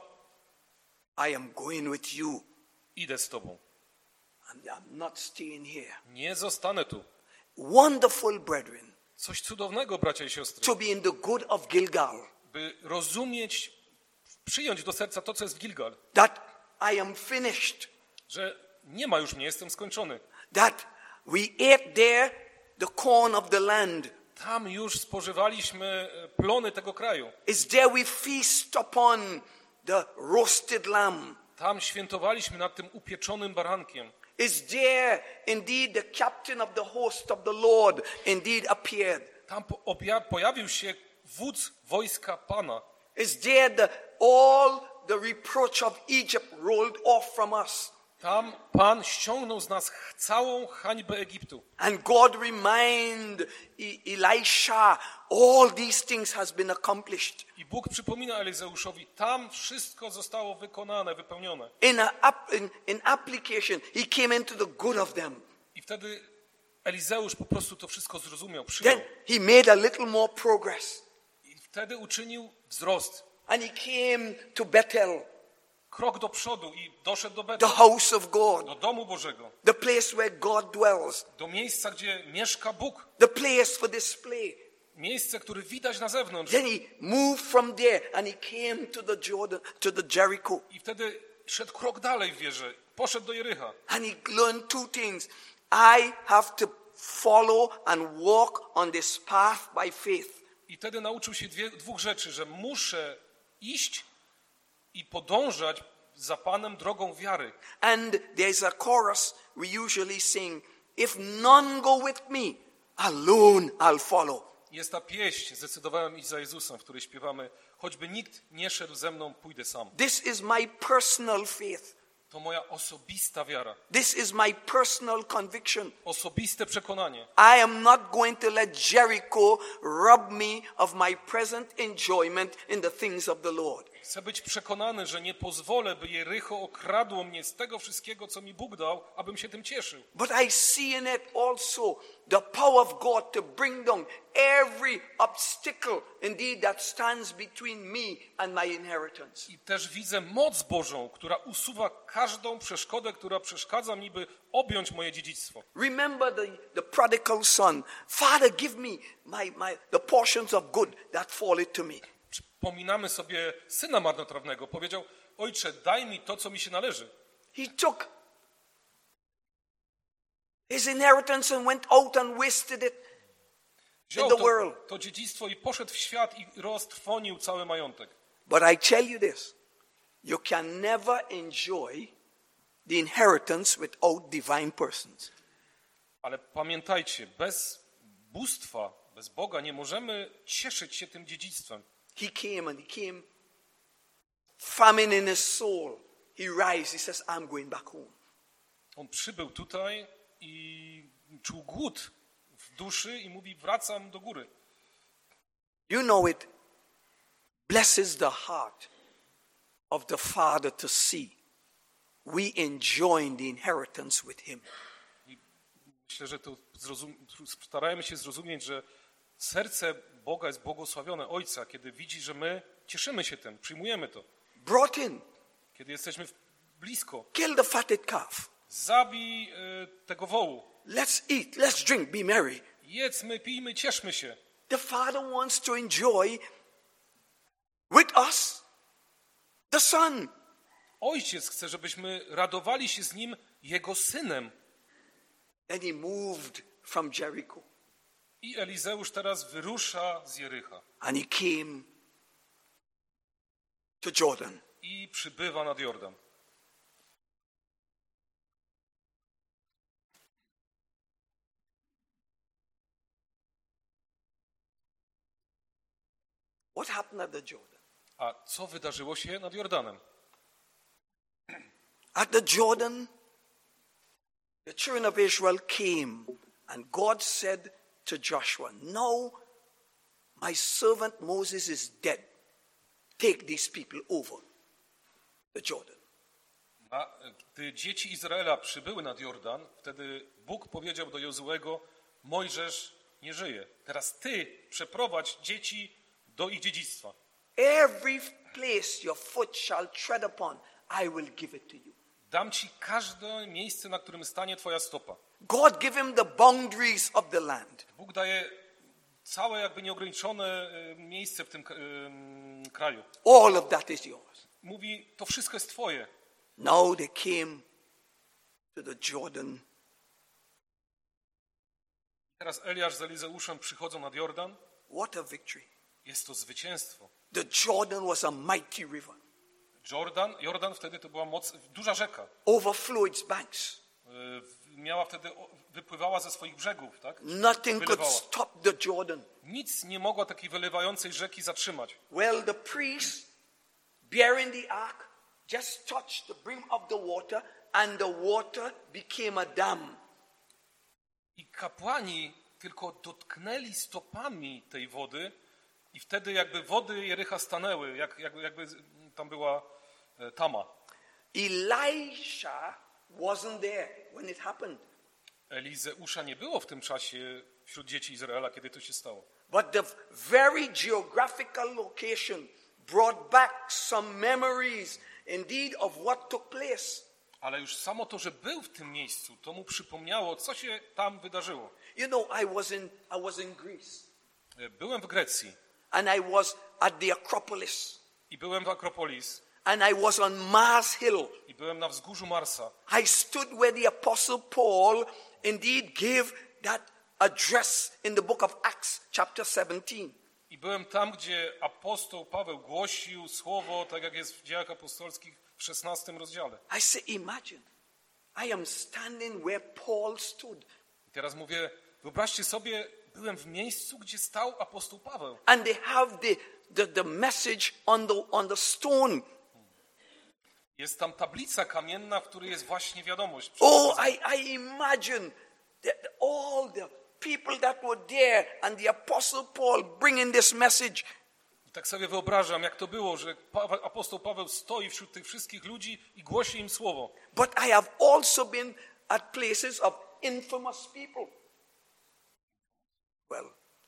I am going with you. idę z tobą. And I'm not staying here. Nie zostanę tu. Wonderful brethren, Coś cudownego, bracia i siostry, to be in the good of Gilgal, by rozumieć, przyjąć do serca to, co jest w Gilgal, that I am finished, że nie ma już mnie, jestem skończony. that we ate there the corn of the land. Tam już spożywaliśmy plony tego kraju. It's there we feast upon the roasted lamb. Tam świętowaliśmy nad tym upieczonym barankiem. Is there indeed the captain of the host of the Lord indeed appeared? Tam po- obja- pojawił się wódz wojska Pana. Is there the all the reproach of Egypt rolled off from us? Tam Pan ściągnął z nas ch- całą hańbę Egiptu. And God remind E- Elisha, all these things has been accomplished. I Bóg przypomina Elizeuszowi, tam wszystko zostało wykonane, wypełnione. In, a, ap- in, in application, he came into the good of them. I wtedy Elizeusz po prostu to wszystko zrozumiał, przyjął. Then he made a little more progress. I wtedy uczynił wzrost. And he came to Bethel, Krok do przodu i doszedł do the Betel, house of God, do domu Bożego, the place where God dwells, do miejsca, gdzie mieszka Bóg. the place for display. Miejsce, które widać na zewnątrz. Then he moved from there and he came to the Jordan, to the Jericho. I wtedy szedł krok dalej w wierze. Poszedł do Jericha. And he learned two things. I have to follow and walk on this path by faith. I wtedy nauczył się dwie, dwóch rzeczy, że muszę iść i podążać za Panem drogą wiary. And there's a chorus we usually sing. If none go with me, alone I'll follow. Jest ta pieśń, zdecydowałem iść za Jezusem, w której śpiewamy, choćby nikt nie szedł ze mną, pójdę sam. This is my personal faith. To moja osobista wiara, This is my personal conviction. osobiste przekonanie. I am not going to let Jericho rob me of my present enjoyment in the things of the Lord. Chcę być przekonany, że nie pozwolę, by Jericho okradło mnie z tego wszystkiego, co mi Bóg dał, abym się tym cieszył. But I see in it also the power of God to bring down every obstacle indeed that stands between me and my inheritance. I też widzę moc Bożą, która usuwa każdą przeszkodę, która przeszkadza mi, by objąć moje dziedzictwo. Remember the, the prodigal son. Father, give me my, my, the portions of good that falleth to me. Przypominamy sobie syna marnotrawnego. Powiedział, ojcze, daj mi to, co mi się należy. He took his inheritance and went out and wasted it Wziął in the to, world. to dziedzictwo i poszedł w świat i roztrwonił cały majątek. But I tell you this, you can never enjoy the inheritance without divine persons. Ale pamiętajcie, bez bóstwa, bez Boga nie możemy cieszyć się tym dziedzictwem. He came and he came famine in his soul. He rise, he says, I'm going back home. On przybył tutaj i czuł głód w duszy i mówi, wracam do góry. You know it blesses the heart of the Father to see we enjoying the inheritance with him. I myślę, że to zrozum- starajmy się zrozumieć, że serce Boga jest błogosławione, Ojca, kiedy widzi, że my cieszymy się tym, przyjmujemy to. Brought in, Kiedy jesteśmy w- blisko, kill the fatted calf. zabij y, tego wołu. Let's eat, let's drink, be merry. Jedzmy, pijmy, cieszmy się. The Father wants to enjoy with us the Son. Ojciec chce, żebyśmy radowali się z Nim Jego Synem. Then he moved from Jericho I Elizeusz teraz wyrusza z Jericha and he came to Jordan. i przybywa nad Jordan. What happened at the Jordan? A co wydarzyło się nad Jordanem? At the Jordan, the children of Israel came, and God said to Joshua, "Now my servant Moses is dead. Take these people over the Jordan." A gdy dzieci Izraela przybyły nad Jordan, wtedy Bóg powiedział do Jozuego: Mojżesz nie żyje. Teraz ty przeprowadź dzieci do ich dziedzictwa. Every place your foot shall tread upon, I will give it to you. Dam ci każde miejsce, na którym stanie twoja stopa. God give him the boundaries of the land. Bóg daje całe jakby nieograniczone miejsce w tym kraju. All of that is yours. Mówi, to wszystko jest twoje. Now they came to the Jordan. Teraz Eliasz z Elizeuszem przychodzą nad Jordan. What a victory. Jest to zwycięstwo. The Jordan was a mighty river. Jordan, Jordan wtedy to była moc, duża rzeka. Overflow its banks. Miała wtedy, wypływała ze swoich brzegów, tak? Nothing could Wylewała. stop the Jordan. Nic nie mogła takiej wylewającej rzeki zatrzymać. Well, the priest bearing the ark just touched the brim of the water, and the water became a dam. I kapłani tylko dotknęli stopami tej wody i wtedy jakby wody Jericha stanęły, jak, jakby, jakby tam była e, tama. Elisha wasn't there when it happened. Elizeusza nie było w tym czasie wśród dzieci Izraela, kiedy to się stało. But the very geographical location brought back some memories indeed of what took place. Ale już samo to, że był w tym miejscu, to mu przypomniało, co się tam wydarzyło. You know, I was in I was in Greece, Byłem w Grecji and I was at the Acropolis, i byłem w Akropolis and I was on Mars Hill. i byłem na wzgórzu Marsa. I stood where the Apostle Paul indeed gave that address in the book of Acts, chapter seventeen. I byłem tam, gdzie apostoł Paweł głosił słowo, tak jak jest w Dziejach Apostolskich w szesnastym rozdziale. I say, imagine, I am standing where Paul stood. I teraz mówię, wyobraźcie sobie, byłem w miejscu, gdzie stał apostoł Paweł. And they have the, the, the message on the, on the stone. Jest tam tablica kamienna, w której jest właśnie wiadomość. Oh, I, I imagine that all the people that were there and the Apostle Paul bringing this message. I tak sobie wyobrażam, jak to było, że Paweł, apostoł Paweł stoi wśród tych wszystkich ludzi i głosi im słowo. But I have also been at places of infamous people. Well,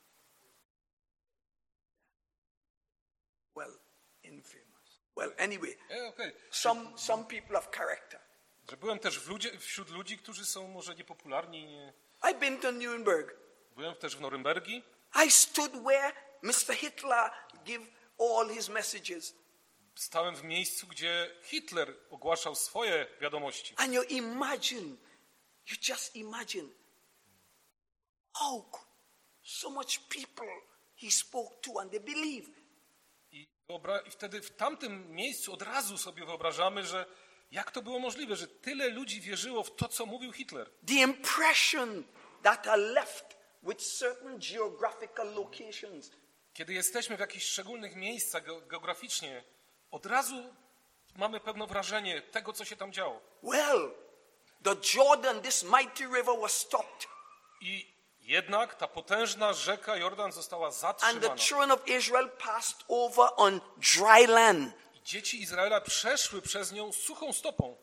well, infamous. Well, anyway, E, okay. some, some people of character. Że byłem też w ludzie, wśród ludzi, którzy są może niepopularni. Nie. I've been to Nuremberg. Byłem też w Norymbergi. I stood where mister Hitler gave all his messages. Stałem w miejscu, gdzie Hitler ogłaszał swoje wiadomości. And you imagine, you just imagine how so much people he spoke to and they believed. I, wyobra- I wtedy w tamtym miejscu od razu sobie wyobrażamy, że jak to było możliwe, że tyle ludzi wierzyło w to, co mówił Hitler. The impression that are left with certain geographical locations. Kiedy jesteśmy w jakichś szczególnych miejscach ge- geograficznie, od razu mamy pewne wrażenie tego, co się tam działo. Well, the Jordan, this mighty river was stopped. I jednak ta potężna rzeka Jordan została And the zatrzymana. children of Israel passed over on dry land. I dzieci Izraela przeszły przez nią suchą stopą.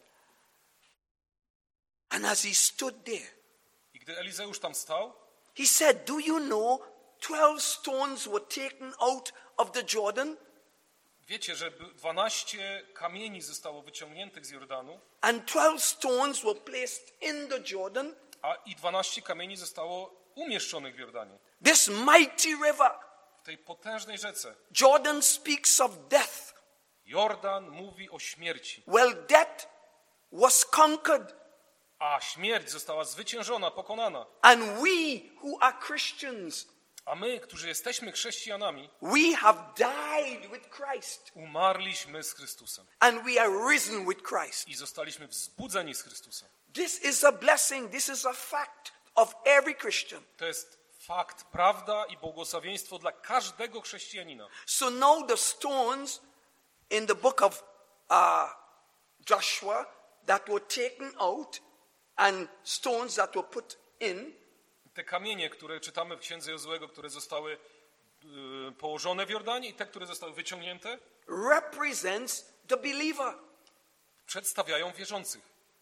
And as he stood there, I gdy Elizeusz tam stał, he said, do you know twelve stones were taken out of the Jordan? wiecie, że dwanaście kamieni zostało wyciągniętych z Jordanu, And twelve stones were placed in the Jordan. a i dwanaście kamieni zostało umieszczonych w Jordanie. This mighty river, W tej potężnej rzece. Jordan speaks of death. Jordan mówi o śmierci, Well, death was conquered. a śmierć została zwyciężona, pokonana. And we who are Christians, A my, którzy jesteśmy chrześcijanami, we have died with Christ. umarliśmy z Chrystusem And we are risen with Christ. i zostaliśmy wzbudzeni z Chrystusem. This is a blessing. This is a fact of every Christian. To jest fakt, prawda i błogosławieństwo dla każdego chrześcijanina. So now the stones in the book of uh, Joshua that were taken out and stones that were put in Te kamienie, które czytamy w Księdze Jozuego, które zostały y, położone w Jordanie i te, które zostały wyciągnięte, represents the believer. przedstawiają wierzących.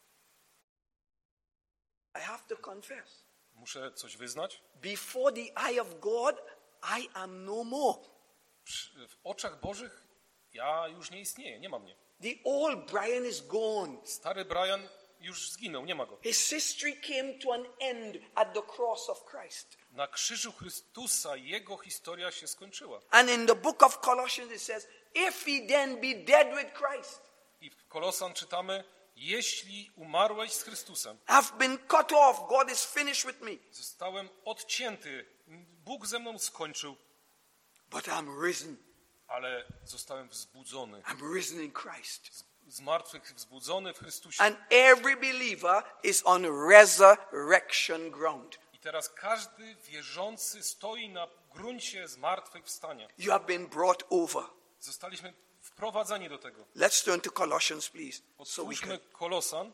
I have to confess. Muszę coś wyznać. Before the eye of God, I am no more. Przy, w oczach Bożych ja już nie istnieję, nie ma mnie. The old Brian is gone. Stary Brian już zginął, nie ma go. His history came to an end at the cross of Christ. Na krzyżu Chrystusa jego historia się skończyła. And in the book of Colossians it says, if he then be dead with Christ, I w Kolosan czytamy, jeśli umarłeś z Chrystusem, have been cut off, God is finished with me. zostałem odcięty, Bóg ze mną skończył, But I'm risen. ale zostałem wzbudzony. I'm risen in Christ. Z martwych wzbudzony w Chrystusie. And every believer is on resurrection ground. I teraz każdy wierzący stoi na gruncie zmartwychwstania. You have been brought over. Zostaliśmy wprowadzeni do tego. Let's turn to Colossians, please. So we Otwórzmy can. Kolosan,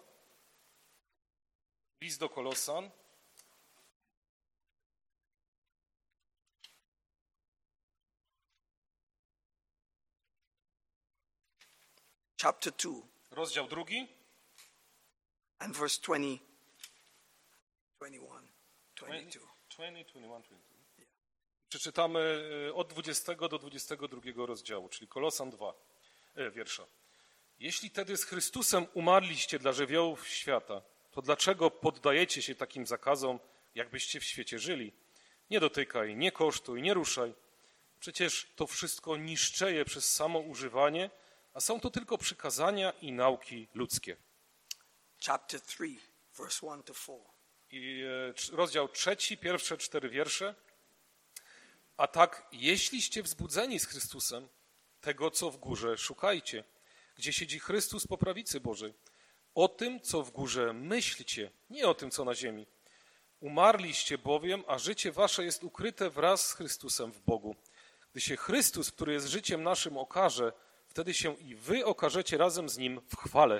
list do Kolosan, Chapter two rozdział drugi, and verse twenty, twenty-one, twenty-two. dwudziesty, dwudziesty jeden, dwudziesty dwa. Przeczytamy od dwudziestego do dwudziestego drugiego rozdziału, czyli Kolosan dwa, e, wiersza. Jeśli tedy z Chrystusem umarliście dla żywiołów świata, to dlaczego poddajecie się takim zakazom, jakbyście w świecie żyli? Nie dotykaj, nie kosztuj, nie ruszaj. Przecież to wszystko niszczeje przez samo używanie, a są to tylko przykazania i nauki ludzkie. Chapter three, verse one to four. I e, rozdział trzeci, pierwsze cztery wiersze. A tak, jeśliście wzbudzeni z Chrystusem, tego, co w górze, szukajcie, gdzie siedzi Chrystus po prawicy Bożej. O tym, co w górze, myślcie, nie o tym, co na ziemi. Umarliście bowiem, a życie wasze jest ukryte wraz z Chrystusem w Bogu. Gdy się Chrystus, który jest życiem naszym, okaże, wtedy się i wy okażecie razem z Nim w chwale.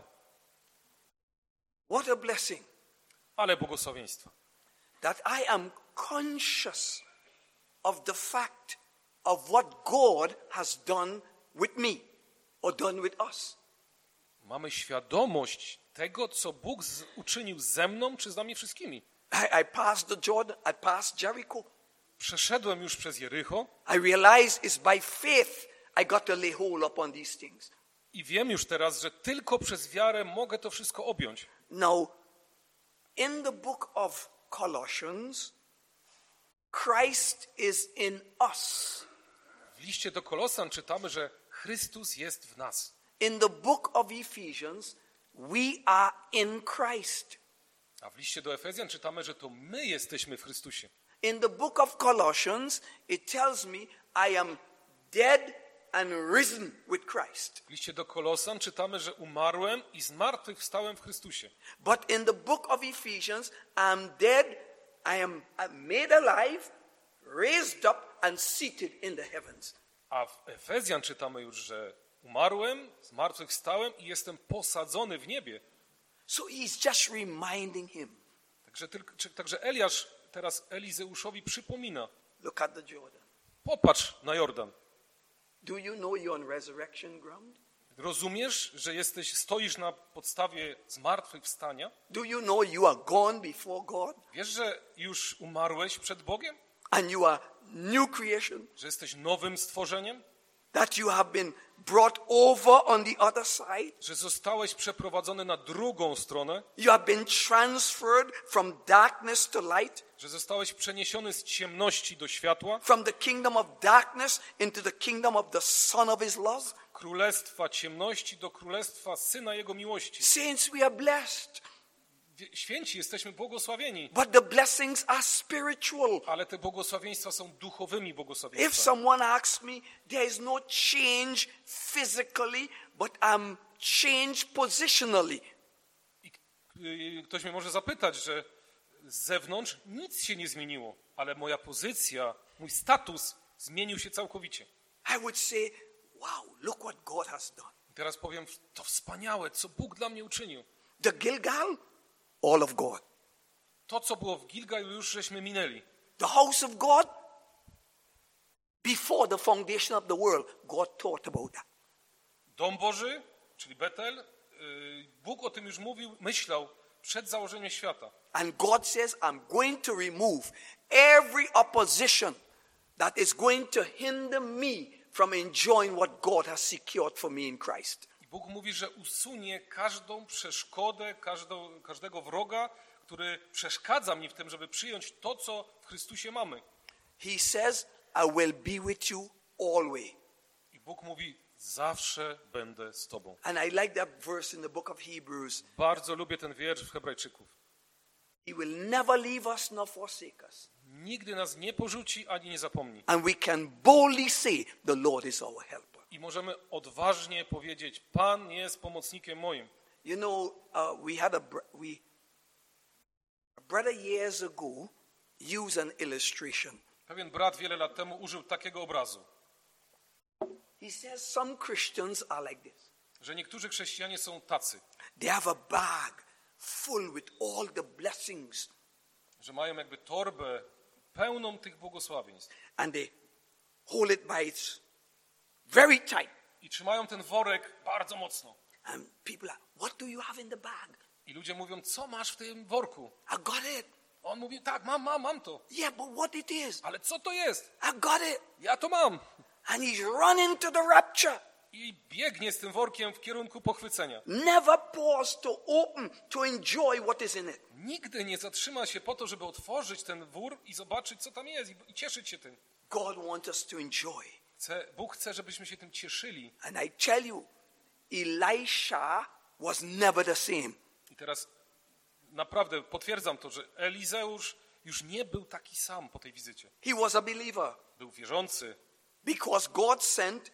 What a blessing Ale błogosławieństwa. that I am conscious of the fact of what God has done with me or done with us. Mamy świadomość tego, co Bóg z, uczynił ze mną czy z nami wszystkimi. I, I passed the Jordan, I passed Jericho. Przeszedłem już przez Jericho I realize it's by faith I got to lay hold upon these things. i wiem już teraz, że tylko przez wiarę mogę to wszystko objąć. Now, in the book of Colossians, Christ is in us. W liście do Kolosan czytamy, że Chrystus jest w nas. In the book of Ephesians, we are in Christ. A w liście do Efezjan czytamy, że to my jesteśmy w Chrystusie. In the book of Colossians, it tells me I am dead and risen with Christ. W liście do Kolosan czytamy, że umarłem i zmartwychwstałem w Chrystusie. But in the book of Ephesians, I'm dead, I am made alive, raised up and seated in the heavens. A w Efezjan czytamy już, że umarłem, zmartwychwstałem i jestem posadzony w niebie. So he's just reminding him. Także, tylko, czy, także Eliasz teraz Elizeuszowi przypomina. Look at the Jordan. Popatrz na Jordan. Do you know you're on resurrection ground? Rozumiesz, że jesteś, stoisz na podstawie zmartwychwstania? Do you know you are gone before God? Wiesz, że już umarłeś przed Bogiem? And you are new creation? Że jesteś nowym stworzeniem? That you have been brought over on the other side? Że zostałeś przeprowadzony na drugą stronę? You have been transferred from darkness to light? Że zostałeś przeniesiony z ciemności do światła? From the kingdom of darkness into the kingdom of the Son of his love? Królestwa ciemności do królestwa Syna Jego miłości. Saints, we are blessed. Święci, jesteśmy błogosławieni. But the blessings are spiritual. Ale te błogosławieństwa są duchowymi If błogosławieństwami. someone asks me, there is no change physically, but I'm changed positionally. I ktoś mnie może zapytać, że z zewnątrz nic się nie zmieniło, ale moja pozycja, mój status zmienił się całkowicie. I would say, wow, look what God has done. I teraz powiem, to wspaniałe, co Bóg dla mnie uczynił. The Gilgal, all of God. To, co było w Gilgal, już żeśmy minęli. The house of God, before the foundation of the world, God thought about that. Dom Boży, czyli Betel, yy, Bóg o tym już mówił, myślał przed założeniem świata. And God says, I'm going to remove every opposition that is going to hinder me from enjoying what God has secured for me in Christ. I Bóg mówi, że usunie każdą przeszkodę, każdą, każdego wroga, który przeszkadza mi w tym, żeby przyjąć to, co w Chrystusie mamy. He says, I will be with you always. I Bóg mówi, zawsze będę z tobą. And I like that verse in the book of Hebrews. Bardzo lubię ten wiersz w Hebrajczyków. He will never leave us nor forsake us. Nigdy nas nie porzuci, ani nie zapomni. And we can boldly say, the Lord is our helper. I możemy odważnie powiedzieć, Pan jest pomocnikiem moim. You know, uh, we had a, br- we, a brother years ago used an illustration. Pewien brat wiele lat temu użył takiego obrazu, He says some Christians are like this. że niektórzy chrześcijanie są tacy, They have a bag full with all the blessings, że mają jakby torbę pełną tych błogosławieństw and they hold it by its very tight. i trzymają ten worek bardzo mocno. And people are, what do you have in the bag? I ludzie mówią, co masz w tym worku? I got it. On mówi, tak, mam, mam, mam to. Yeah, but what it is? Ale co to jest? I got it. Ja to mam. And he's running to the rapture. I biegnie z tym workiem w kierunku pochwycenia. Never pause to open, to enjoy what is in it. Nigdy nie zatrzyma się po to, żeby otworzyć ten wór i zobaczyć, co tam jest i, i cieszyć się tym. God wants us to enjoy. Chce, Bóg chce, żebyśmy się tym cieszyli. And I tell you, Elisha was never the same. I teraz naprawdę potwierdzam to, że Elizeusz już nie był taki sam po tej wizycie. He was a believer Był wierzący, because God sent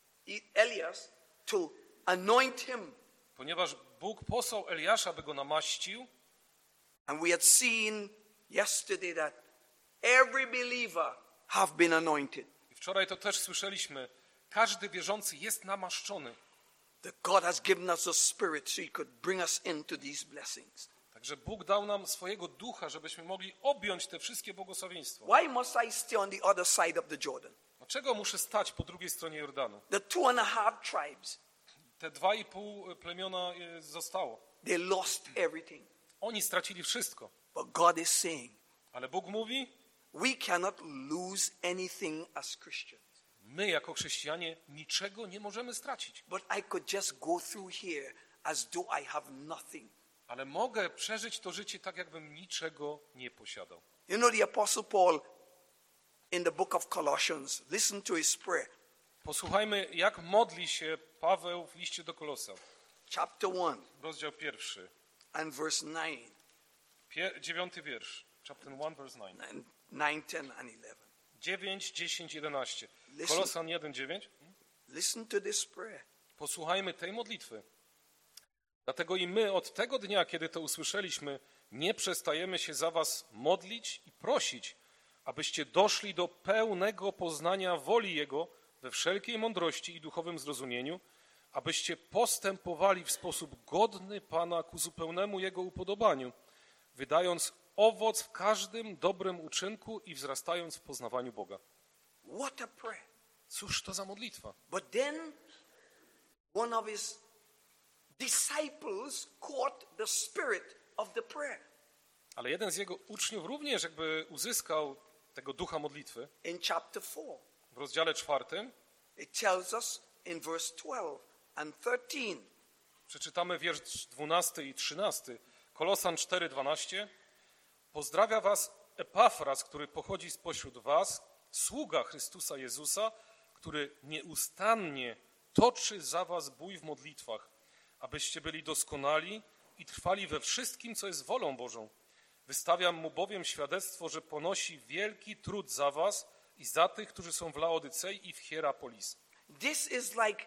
Elias to anoint him. ponieważ Bóg posłał Eliasza, by go namaścił. And we had seen yesterday that every believer have been anointed. I wczoraj to też słyszeliśmy. Każdy wierzący jest namaszczony. That God has given us a spirit so he could bring us into these blessings. Także Bóg dał nam swojego ducha, żebyśmy mogli objąć te wszystkie błogosławieństwa. Why must I stay on the other side of the Jordan? Dlaczego muszę stać po drugiej stronie Jordanu? The two and a half tribes, Te dwa i pół plemiona e, zostało. they lost everything. Oni stracili wszystko. But God is saying, Ale Bóg mówi, we cannot lose anything as Christians. my jako chrześcijanie niczego nie możemy stracić. But I could just go through here as though I have nothing. Ale mogę przeżyć to życie tak, jakbym niczego nie posiadał. You know, the Apostle Paul in the book of Colossians, listen to his prayer. Posłuchajmy, jak modli się Paweł w liście do Kolosan. Chapter one Rozdział pierwszy, and verse nine, pie- dziewiąty wiersz. Chapter one, verse nine. and nine, ten, and eleven. dziewięć, dziesięć, jedenaście. Listen. Kolosan jeden, dziewięć. Listen to this prayer. Posłuchajmy tej modlitwy. Dlatego i my od tego dnia, kiedy to usłyszeliśmy, nie przestajemy się za was modlić i prosić, abyście doszli do pełnego poznania woli Jego we wszelkiej mądrości i duchowym zrozumieniu, abyście postępowali w sposób godny Pana ku zupełnemu Jego upodobaniu, wydając owoc w każdym dobrym uczynku i wzrastając w poznawaniu Boga. What a prayer. Cóż to za modlitwa? But then one of his disciples caught the spirit of the prayer. Ale jeden z jego uczniów również jakby uzyskał tego ducha modlitwy. In chapter four, W rozdziale czwartym it tells us in verse twelve and thirteen, przeczytamy wiersz dwunasty i trzynasty. Kolosan cztery, dwanaście. Pozdrawia was Epafras, który pochodzi spośród was, sługa Chrystusa Jezusa, który nieustannie toczy za was bój w modlitwach, abyście byli doskonali i trwali we wszystkim, co jest wolą Bożą. Wystawiam mu bowiem świadectwo, że ponosi wielki trud za was i za tych, którzy są w Laodycei i w Hierapolis. this is like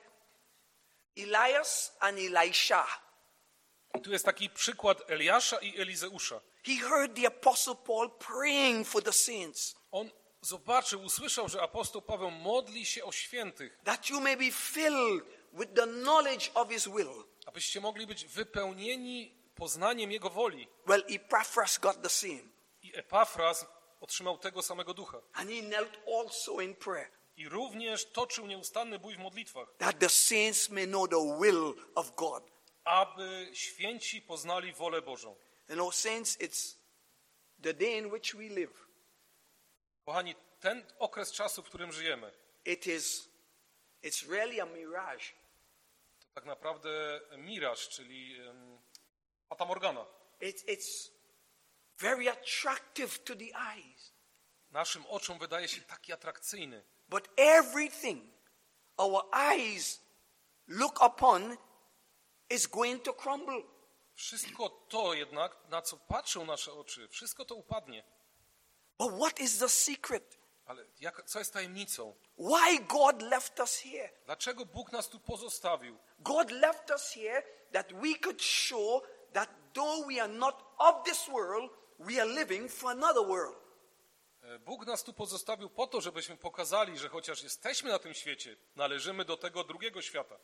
Elias and Elisha. I tu jest taki przykład Eliasza i Elizeusza. He heard the apostle Paul praying for the saints, On zobaczył, usłyszał, że apostoł Paweł modli się o świętych, that you may be filled with the knowledge of his will. abyście mogli być wypełnieni poznaniem Jego woli. Well, Epaphras got the same. I Epafras otrzymał tego samego ducha. And he knelt also in prayer, I również toczył nieustanny bój w modlitwach, that the saints may know the will of God. aby święci poznali wolę Bożą. You know, saints, it's the day in which we live. Kochani, ten okres czasu, w którym żyjemy, It is, it's really a mirage. to tak naprawdę miraż, czyli um, fata morgana. It, it's very attractive to the eyes. Naszym oczom wydaje się taki atrakcyjny. But everything our eyes look upon is going to crumble. Wszystko to jednak, na co patrzą nasze oczy, wszystko to upadnie. But what is the secret? Ale jak, co jest tajemnicą? Why God left us here? Dlaczego Bóg nas tu pozostawił? God left us here that we could show that though we are not of this world, we are living for another world. Bóg nas tu pozostawił po to, żebyśmy pokazali, że chociaż jesteśmy na tym świecie, należymy do tego drugiego świata.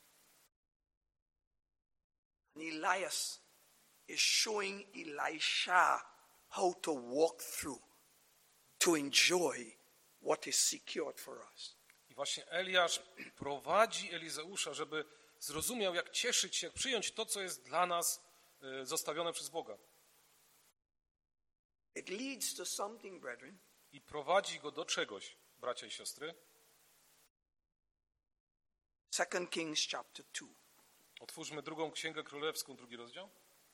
And Elias is showing Elisha how to walk through, to enjoy what is secured for us. I właśnie Eliasz prowadzi Elizeusza, żeby zrozumiał, jak cieszyć się, jak przyjąć to, co jest dla nas y, zostawione przez Boga. It leads to something, brethren. I prowadzi go do czegoś, bracia i siostry. Second Kings chapter two. Otwórzmy drugą Księgę Królewską, drugi rozdział.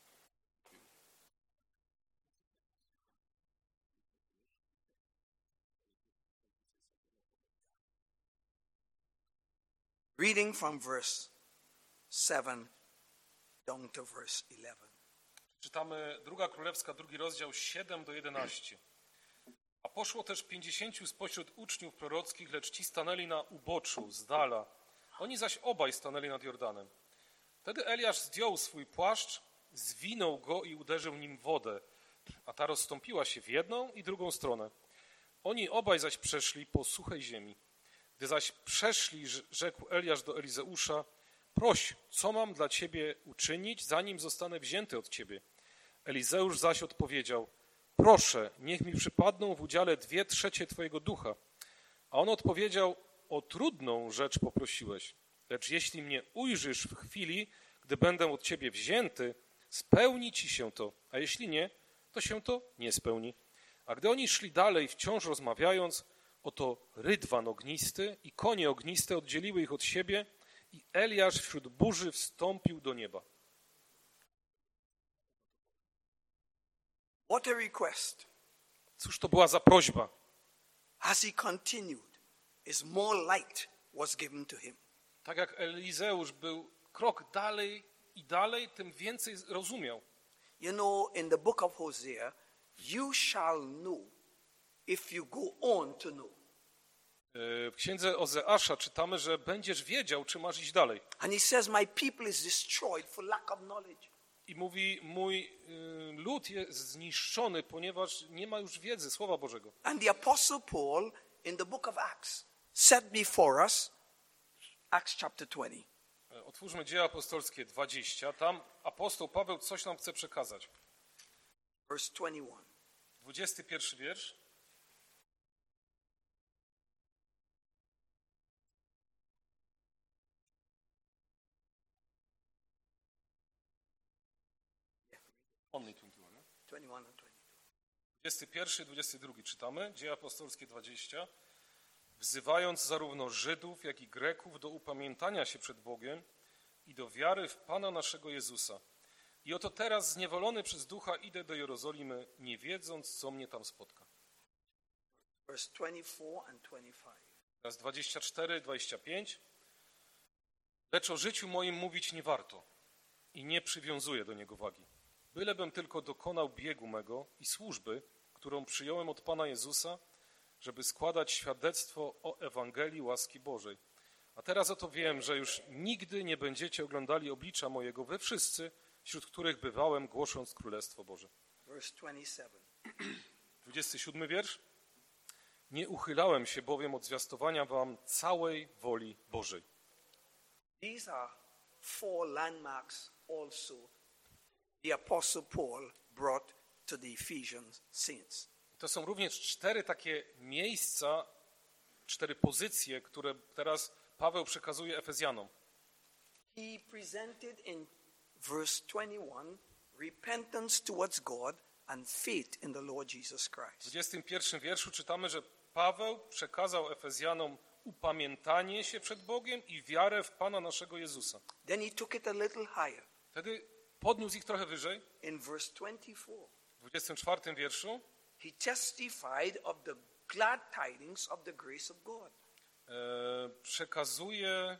Reading from verse seven down to verse eleven. Czytamy druga Królewska, drugi rozdział, siedem do jedenastu. A poszło też pięćdziesięciu spośród uczniów prorockich, lecz ci stanęli na uboczu, z dala. Oni zaś obaj stanęli nad Jordanem. Wtedy Eliasz zdjął swój płaszcz, zwinął go i uderzył nim w wodę, a ta rozstąpiła się w jedną i drugą stronę. Oni obaj zaś przeszli po suchej ziemi. Gdy zaś przeszli, rzekł Eliasz do Elizeusza: proś, co mam dla ciebie uczynić, zanim zostanę wzięty od ciebie? Elizeusz zaś odpowiedział: proszę, niech mi przypadną w udziale dwie trzecie twojego ducha. A on odpowiedział: o trudną rzecz poprosiłeś, lecz jeśli mnie ujrzysz w chwili, gdy będę od ciebie wzięty, spełni ci się to, a jeśli nie, to się to nie spełni. A gdy oni szli dalej, wciąż rozmawiając, oto rydwan ognisty i konie ogniste oddzieliły ich od siebie i Eliasz wśród burzy wstąpił do nieba. What a request. Cóż to była za prośba? As he continued, is more light was given to him. Tak jak Elizeusz był krok dalej i dalej, tym więcej rozumiał. You know, in the book of Hosea, you shall know if you go on to know. W księdze Ozeasza czytamy, że będziesz wiedział, czy masz iść dalej. And he says, my people is destroyed for lack of knowledge. I mówi, mój lud jest zniszczony, ponieważ nie ma już wiedzy Słowa Bożego. And the apostle Paul in the book of Acts set before us, Acts chapter twenty. Otwórzmy Dzieje Apostolskie dwadzieścia. Tam apostoł Paweł coś nam chce przekazać. Verse twenty-one. dwudziesty pierwszy wiersz. Only twenty-one. Yeah? twenty-one and twenty-two. dwudziesty pierwszy, dwudziesty drugi czytamy. Dzieje Apostolskie dwadzieścia. Wzywając zarówno Żydów, jak i Greków do upamiętania się przed Bogiem i do wiary w Pana naszego Jezusa. I oto teraz zniewolony przez Ducha idę do Jerozolimy, nie wiedząc, co mnie tam spotka. Verse twenty-four and twenty-five. Teraz dwadzieścia cztery, dwadzieścia pięć. Lecz o życiu moim mówić nie warto i nie przywiązuję do niego wagi. Bylebym tylko dokonał biegu mego i służby, którą przyjąłem od Pana Jezusa, żeby składać świadectwo o Ewangelii łaski Bożej. A teraz oto wiem, że już nigdy nie będziecie oglądali oblicza mojego wy wszyscy, wśród których bywałem, głosząc Królestwo Boże. Verse twenty-seven. dwudziesty siódmy wiersz. Nie uchylałem się bowiem od zwiastowania wam całej woli Bożej. These are four landmarks also the Apostle Paul brought to the Ephesian saints. To są również cztery takie miejsca, cztery pozycje, które teraz Paweł przekazuje Efezjanom. He presented in verse twenty-one repentance towards God and faith in the Lord Jesus W Christ. dwudziestym pierwszym wierszu czytamy, że Paweł przekazał Efezjanom upamiętanie się przed Bogiem i wiarę w Pana naszego Jezusa. Then he took it a little higher Wtedy podniósł ich trochę wyżej. in verse twenty-four. W dwudziestym czwartym wierszu He testified of the glad tidings of the grace of God. e, przekazuje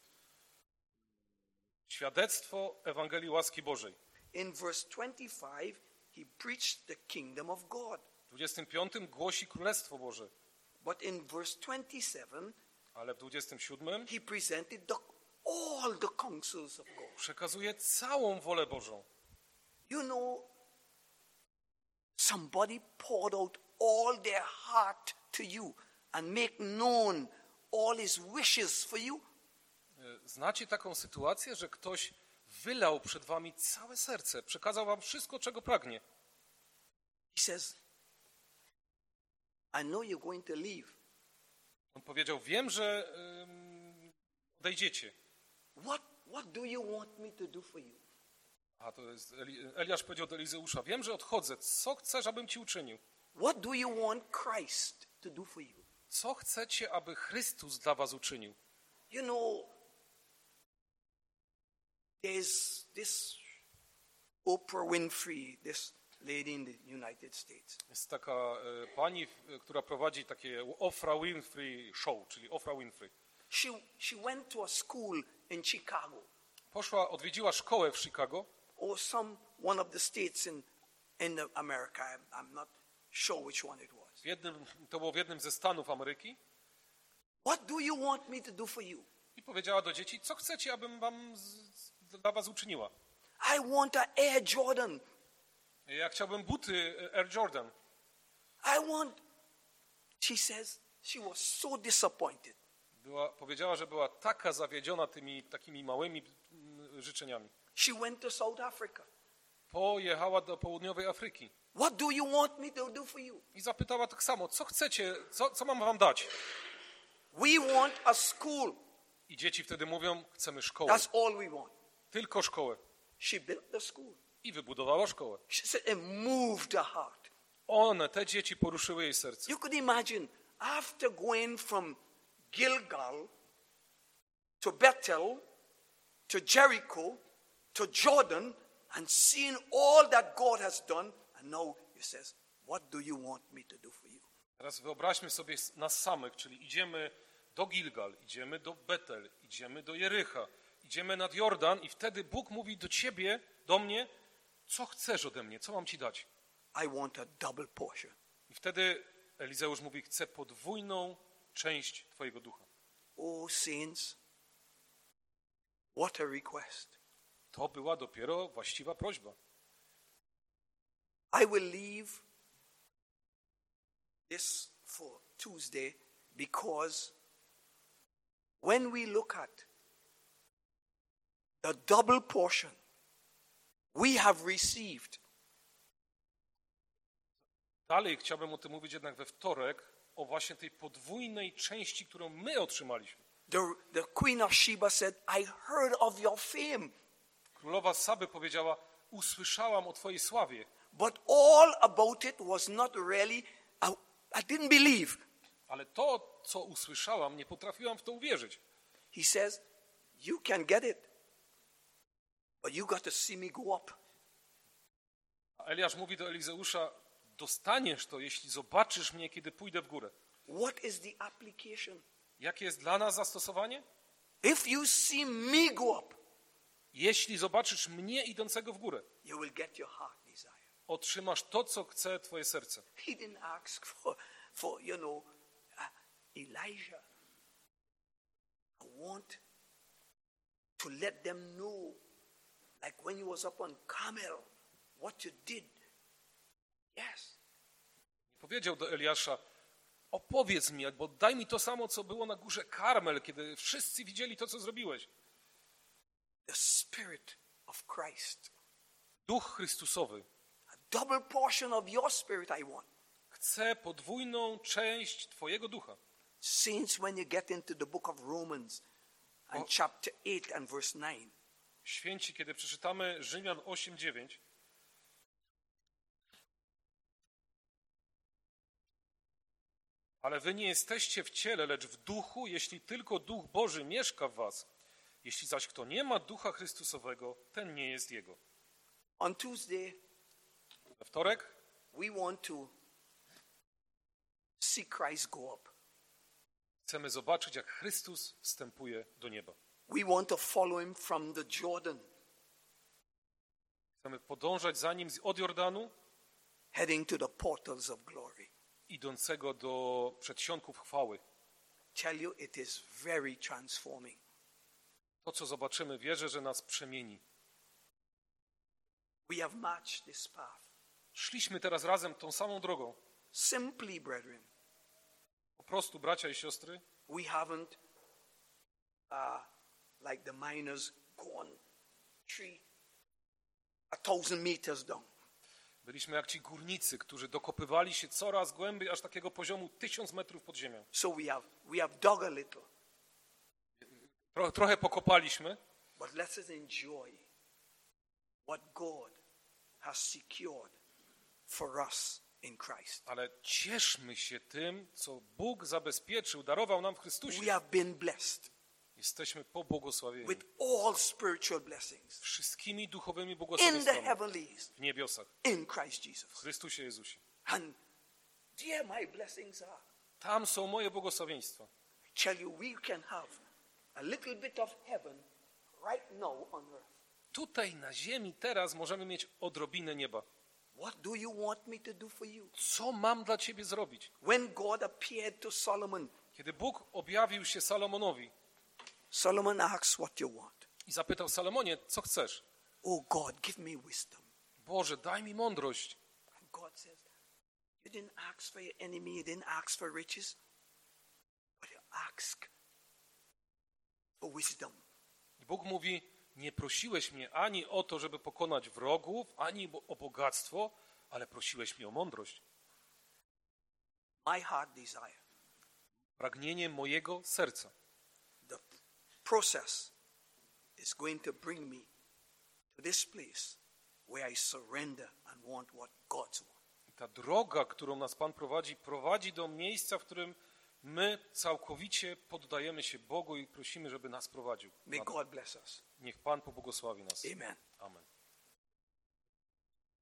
świadectwo Ewangelii łaski Bożej. In verse twenty-five, he preached the kingdom of God. W dwudziestym piątym głosi Królestwo Boże, But in verse twenty-seven, ale w dwudziestym siódmym he presented the, all the counsels of God. przekazuje całą wolę Bożą. You know, somebody poured out all their heart to you and make known all his wishes for you. E, Znacie taką sytuację, że ktoś wylał przed wami całe serce, przekazał wam wszystko, czego pragnie. He says, I know you're going to leave. On powiedział, wiem, że ym, odejdziecie. What, what do you want me to do for you? A to jest Eli, Eliasz powiedział do Elizeusza, wiem, że odchodzę, co chcesz, abym ci uczynił? What do you want Christ to do for you? Co chcecie, aby Chrystus dla was uczynił? You know, there's this Oprah Winfrey, this lady in the United States. Jest taka e, pani, e, która prowadzi takie Oprah Winfrey Show, czyli Oprah Winfrey. She, she went to a school in Chicago, Poszła, odwiedziła szkołę w Chicago, or some one of the states in, in the America. I'm, I'm not sure which one it was. w jednym, to było w jednym ze stanów Ameryki, What do you want me to do for you? i powiedziała do dzieci, co chcecie, abym wam z, z, dla was uczyniła? I want an Air Jordan. Ja chciałbym buty Air Jordan. I want, she says, she was so disappointed. Była, powiedziała, że była taka zawiedziona tymi takimi małymi mm, życzeniami. She went to South Africa. Pojechała do południowej Afryki What do you want me to do for you? i zapytała tak samo, co chcecie, co, co mam wam dać? We want a school. I dzieci wtedy mówią, chcemy szkołę, That's all we want. tylko szkołę. She built the school. I wybudowała szkołę. She said it moved her heart. One, te dzieci poruszyły jej serce. You could imagine after going from Gilgal to Bethel to Jericho to Jordan and seeing all that God has done, and now he says, what do you want me to do for you? Teraz wyobraźmy sobie nas samych, czyli idziemy do Gilgal, idziemy do Betel, idziemy do Jericha, idziemy nad Jordan i wtedy Bóg mówi do ciebie, do mnie, co chcesz ode mnie, co mam ci dać? I want a double portion. I wtedy Elizeusz mówi, chcę podwójną część twojego ducha. Oh, saints, what a request. To była dopiero właściwa prośba. I will leave this for Tuesday because when we look at the double portion we have received, Dalej chciałbym o tym mówić jednak we wtorek, o właśnie tej podwójnej części, którą my otrzymaliśmy. the, the Queen of Sheba said, I heard of your fame, Królowa Saby powiedziała, usłyszałam o twojej sławie, but all about it was not really, I, I didn't believe. ale to, co usłyszałam, nie potrafiłam w to uwierzyć. He says, you can get it, but you got to see me go up. A Eliasz mówi do Elizeusza, dostaniesz to, jeśli zobaczysz mnie, kiedy pójdę w górę. What is the application? Jakie jest dla nas zastosowanie? If you see me go up, Jeśli zobaczysz mnie idącego w górę, you will get your heart desire. otrzymasz to, co chce twoje serce. He didn't ask for, for you know, uh, Elijah. I want to let them know, like when you was up on Carmel, what you did. Yes. Powiedział do Eliasza, opowiedz mi, bo daj mi to samo, co było na górze Karmel, kiedy wszyscy widzieli to, co zrobiłeś. The Spirit of Christ Duch Chrystusowy. A double portion of your spirit I want. Chcę podwójną część Twojego ducha. Saints, when you get into the book of Romans and chapter eight and verse nine. Święci, kiedy przeczytamy Rzymian osiem dziewięć, ale wy nie jesteście w ciele, lecz w duchu, jeśli tylko Duch Boży mieszka w was. Jeśli zaś kto nie ma Ducha Chrystusowego, ten nie jest Jego. On Tuesday, We wtorek we want to see Christ go up. chcemy zobaczyć, jak Chrystus wstępuje do nieba. We want to follow him from the Jordan, Chcemy podążać za nim od Jordanu, heading to the portals of glory. idącego do przedsionków chwały. Tell you, it is very transforming. To, co zobaczymy, wierzę, że nas przemieni. We have marched this path. Szliśmy teraz razem tą samą drogą. Simply, brethren, Po prostu, bracia i siostry, we haven't, uh, like the miners, gone three, a thousand meters down. byliśmy jak ci górnicy, którzy dokopywali się coraz głębiej, aż takiego poziomu tysiąc metrów pod ziemią. So we have we have dug a little, Tro, trochę pokopaliśmy, but let us enjoy what God has secured for us in Christ. ale cieszmy się tym, co Bóg zabezpieczył, darował nam w We Chrystusie. have been blessed Jesteśmy pobłogosławieni with all spiritual blessings wszystkimi duchowymi in the błogosławieństwami heavenlies w niebiosach, in Christ w Jesus. Chrystusie Jezusie. And there my blessings are. Tam są moje błogosławieństwa. I tell you, we can have a little bit of heaven right now on earth. Tutaj na ziemi teraz możemy mieć odrobinę nieba. What do you want me to do for you? Co mam dla ciebie zrobić? When God appeared to Solomon, Kiedy Bóg objawił się Salomonowi Solomon asked what you want. i zapytał Salomonie, co chcesz? Oh God, give me wisdom. Boże, daj mi mądrość. And God says, you didn't ask for your enemy, you didn't ask for riches, but you ask for wisdom. I Bóg mówi, nie prosiłeś mnie ani o to, żeby pokonać wrogów, ani o bogactwo, ale prosiłeś mnie o mądrość. My heart desire. Pragnienie mojego serca. The process is going to bring me to this place where I surrender and want what God's want. I ta droga, którą nas Pan prowadzi, prowadzi do miejsca, w którym my całkowicie poddajemy się Bogu i prosimy, żeby nas prowadził. May God bless us. Niech Pan pobłogosławi nas. Amen. Amen.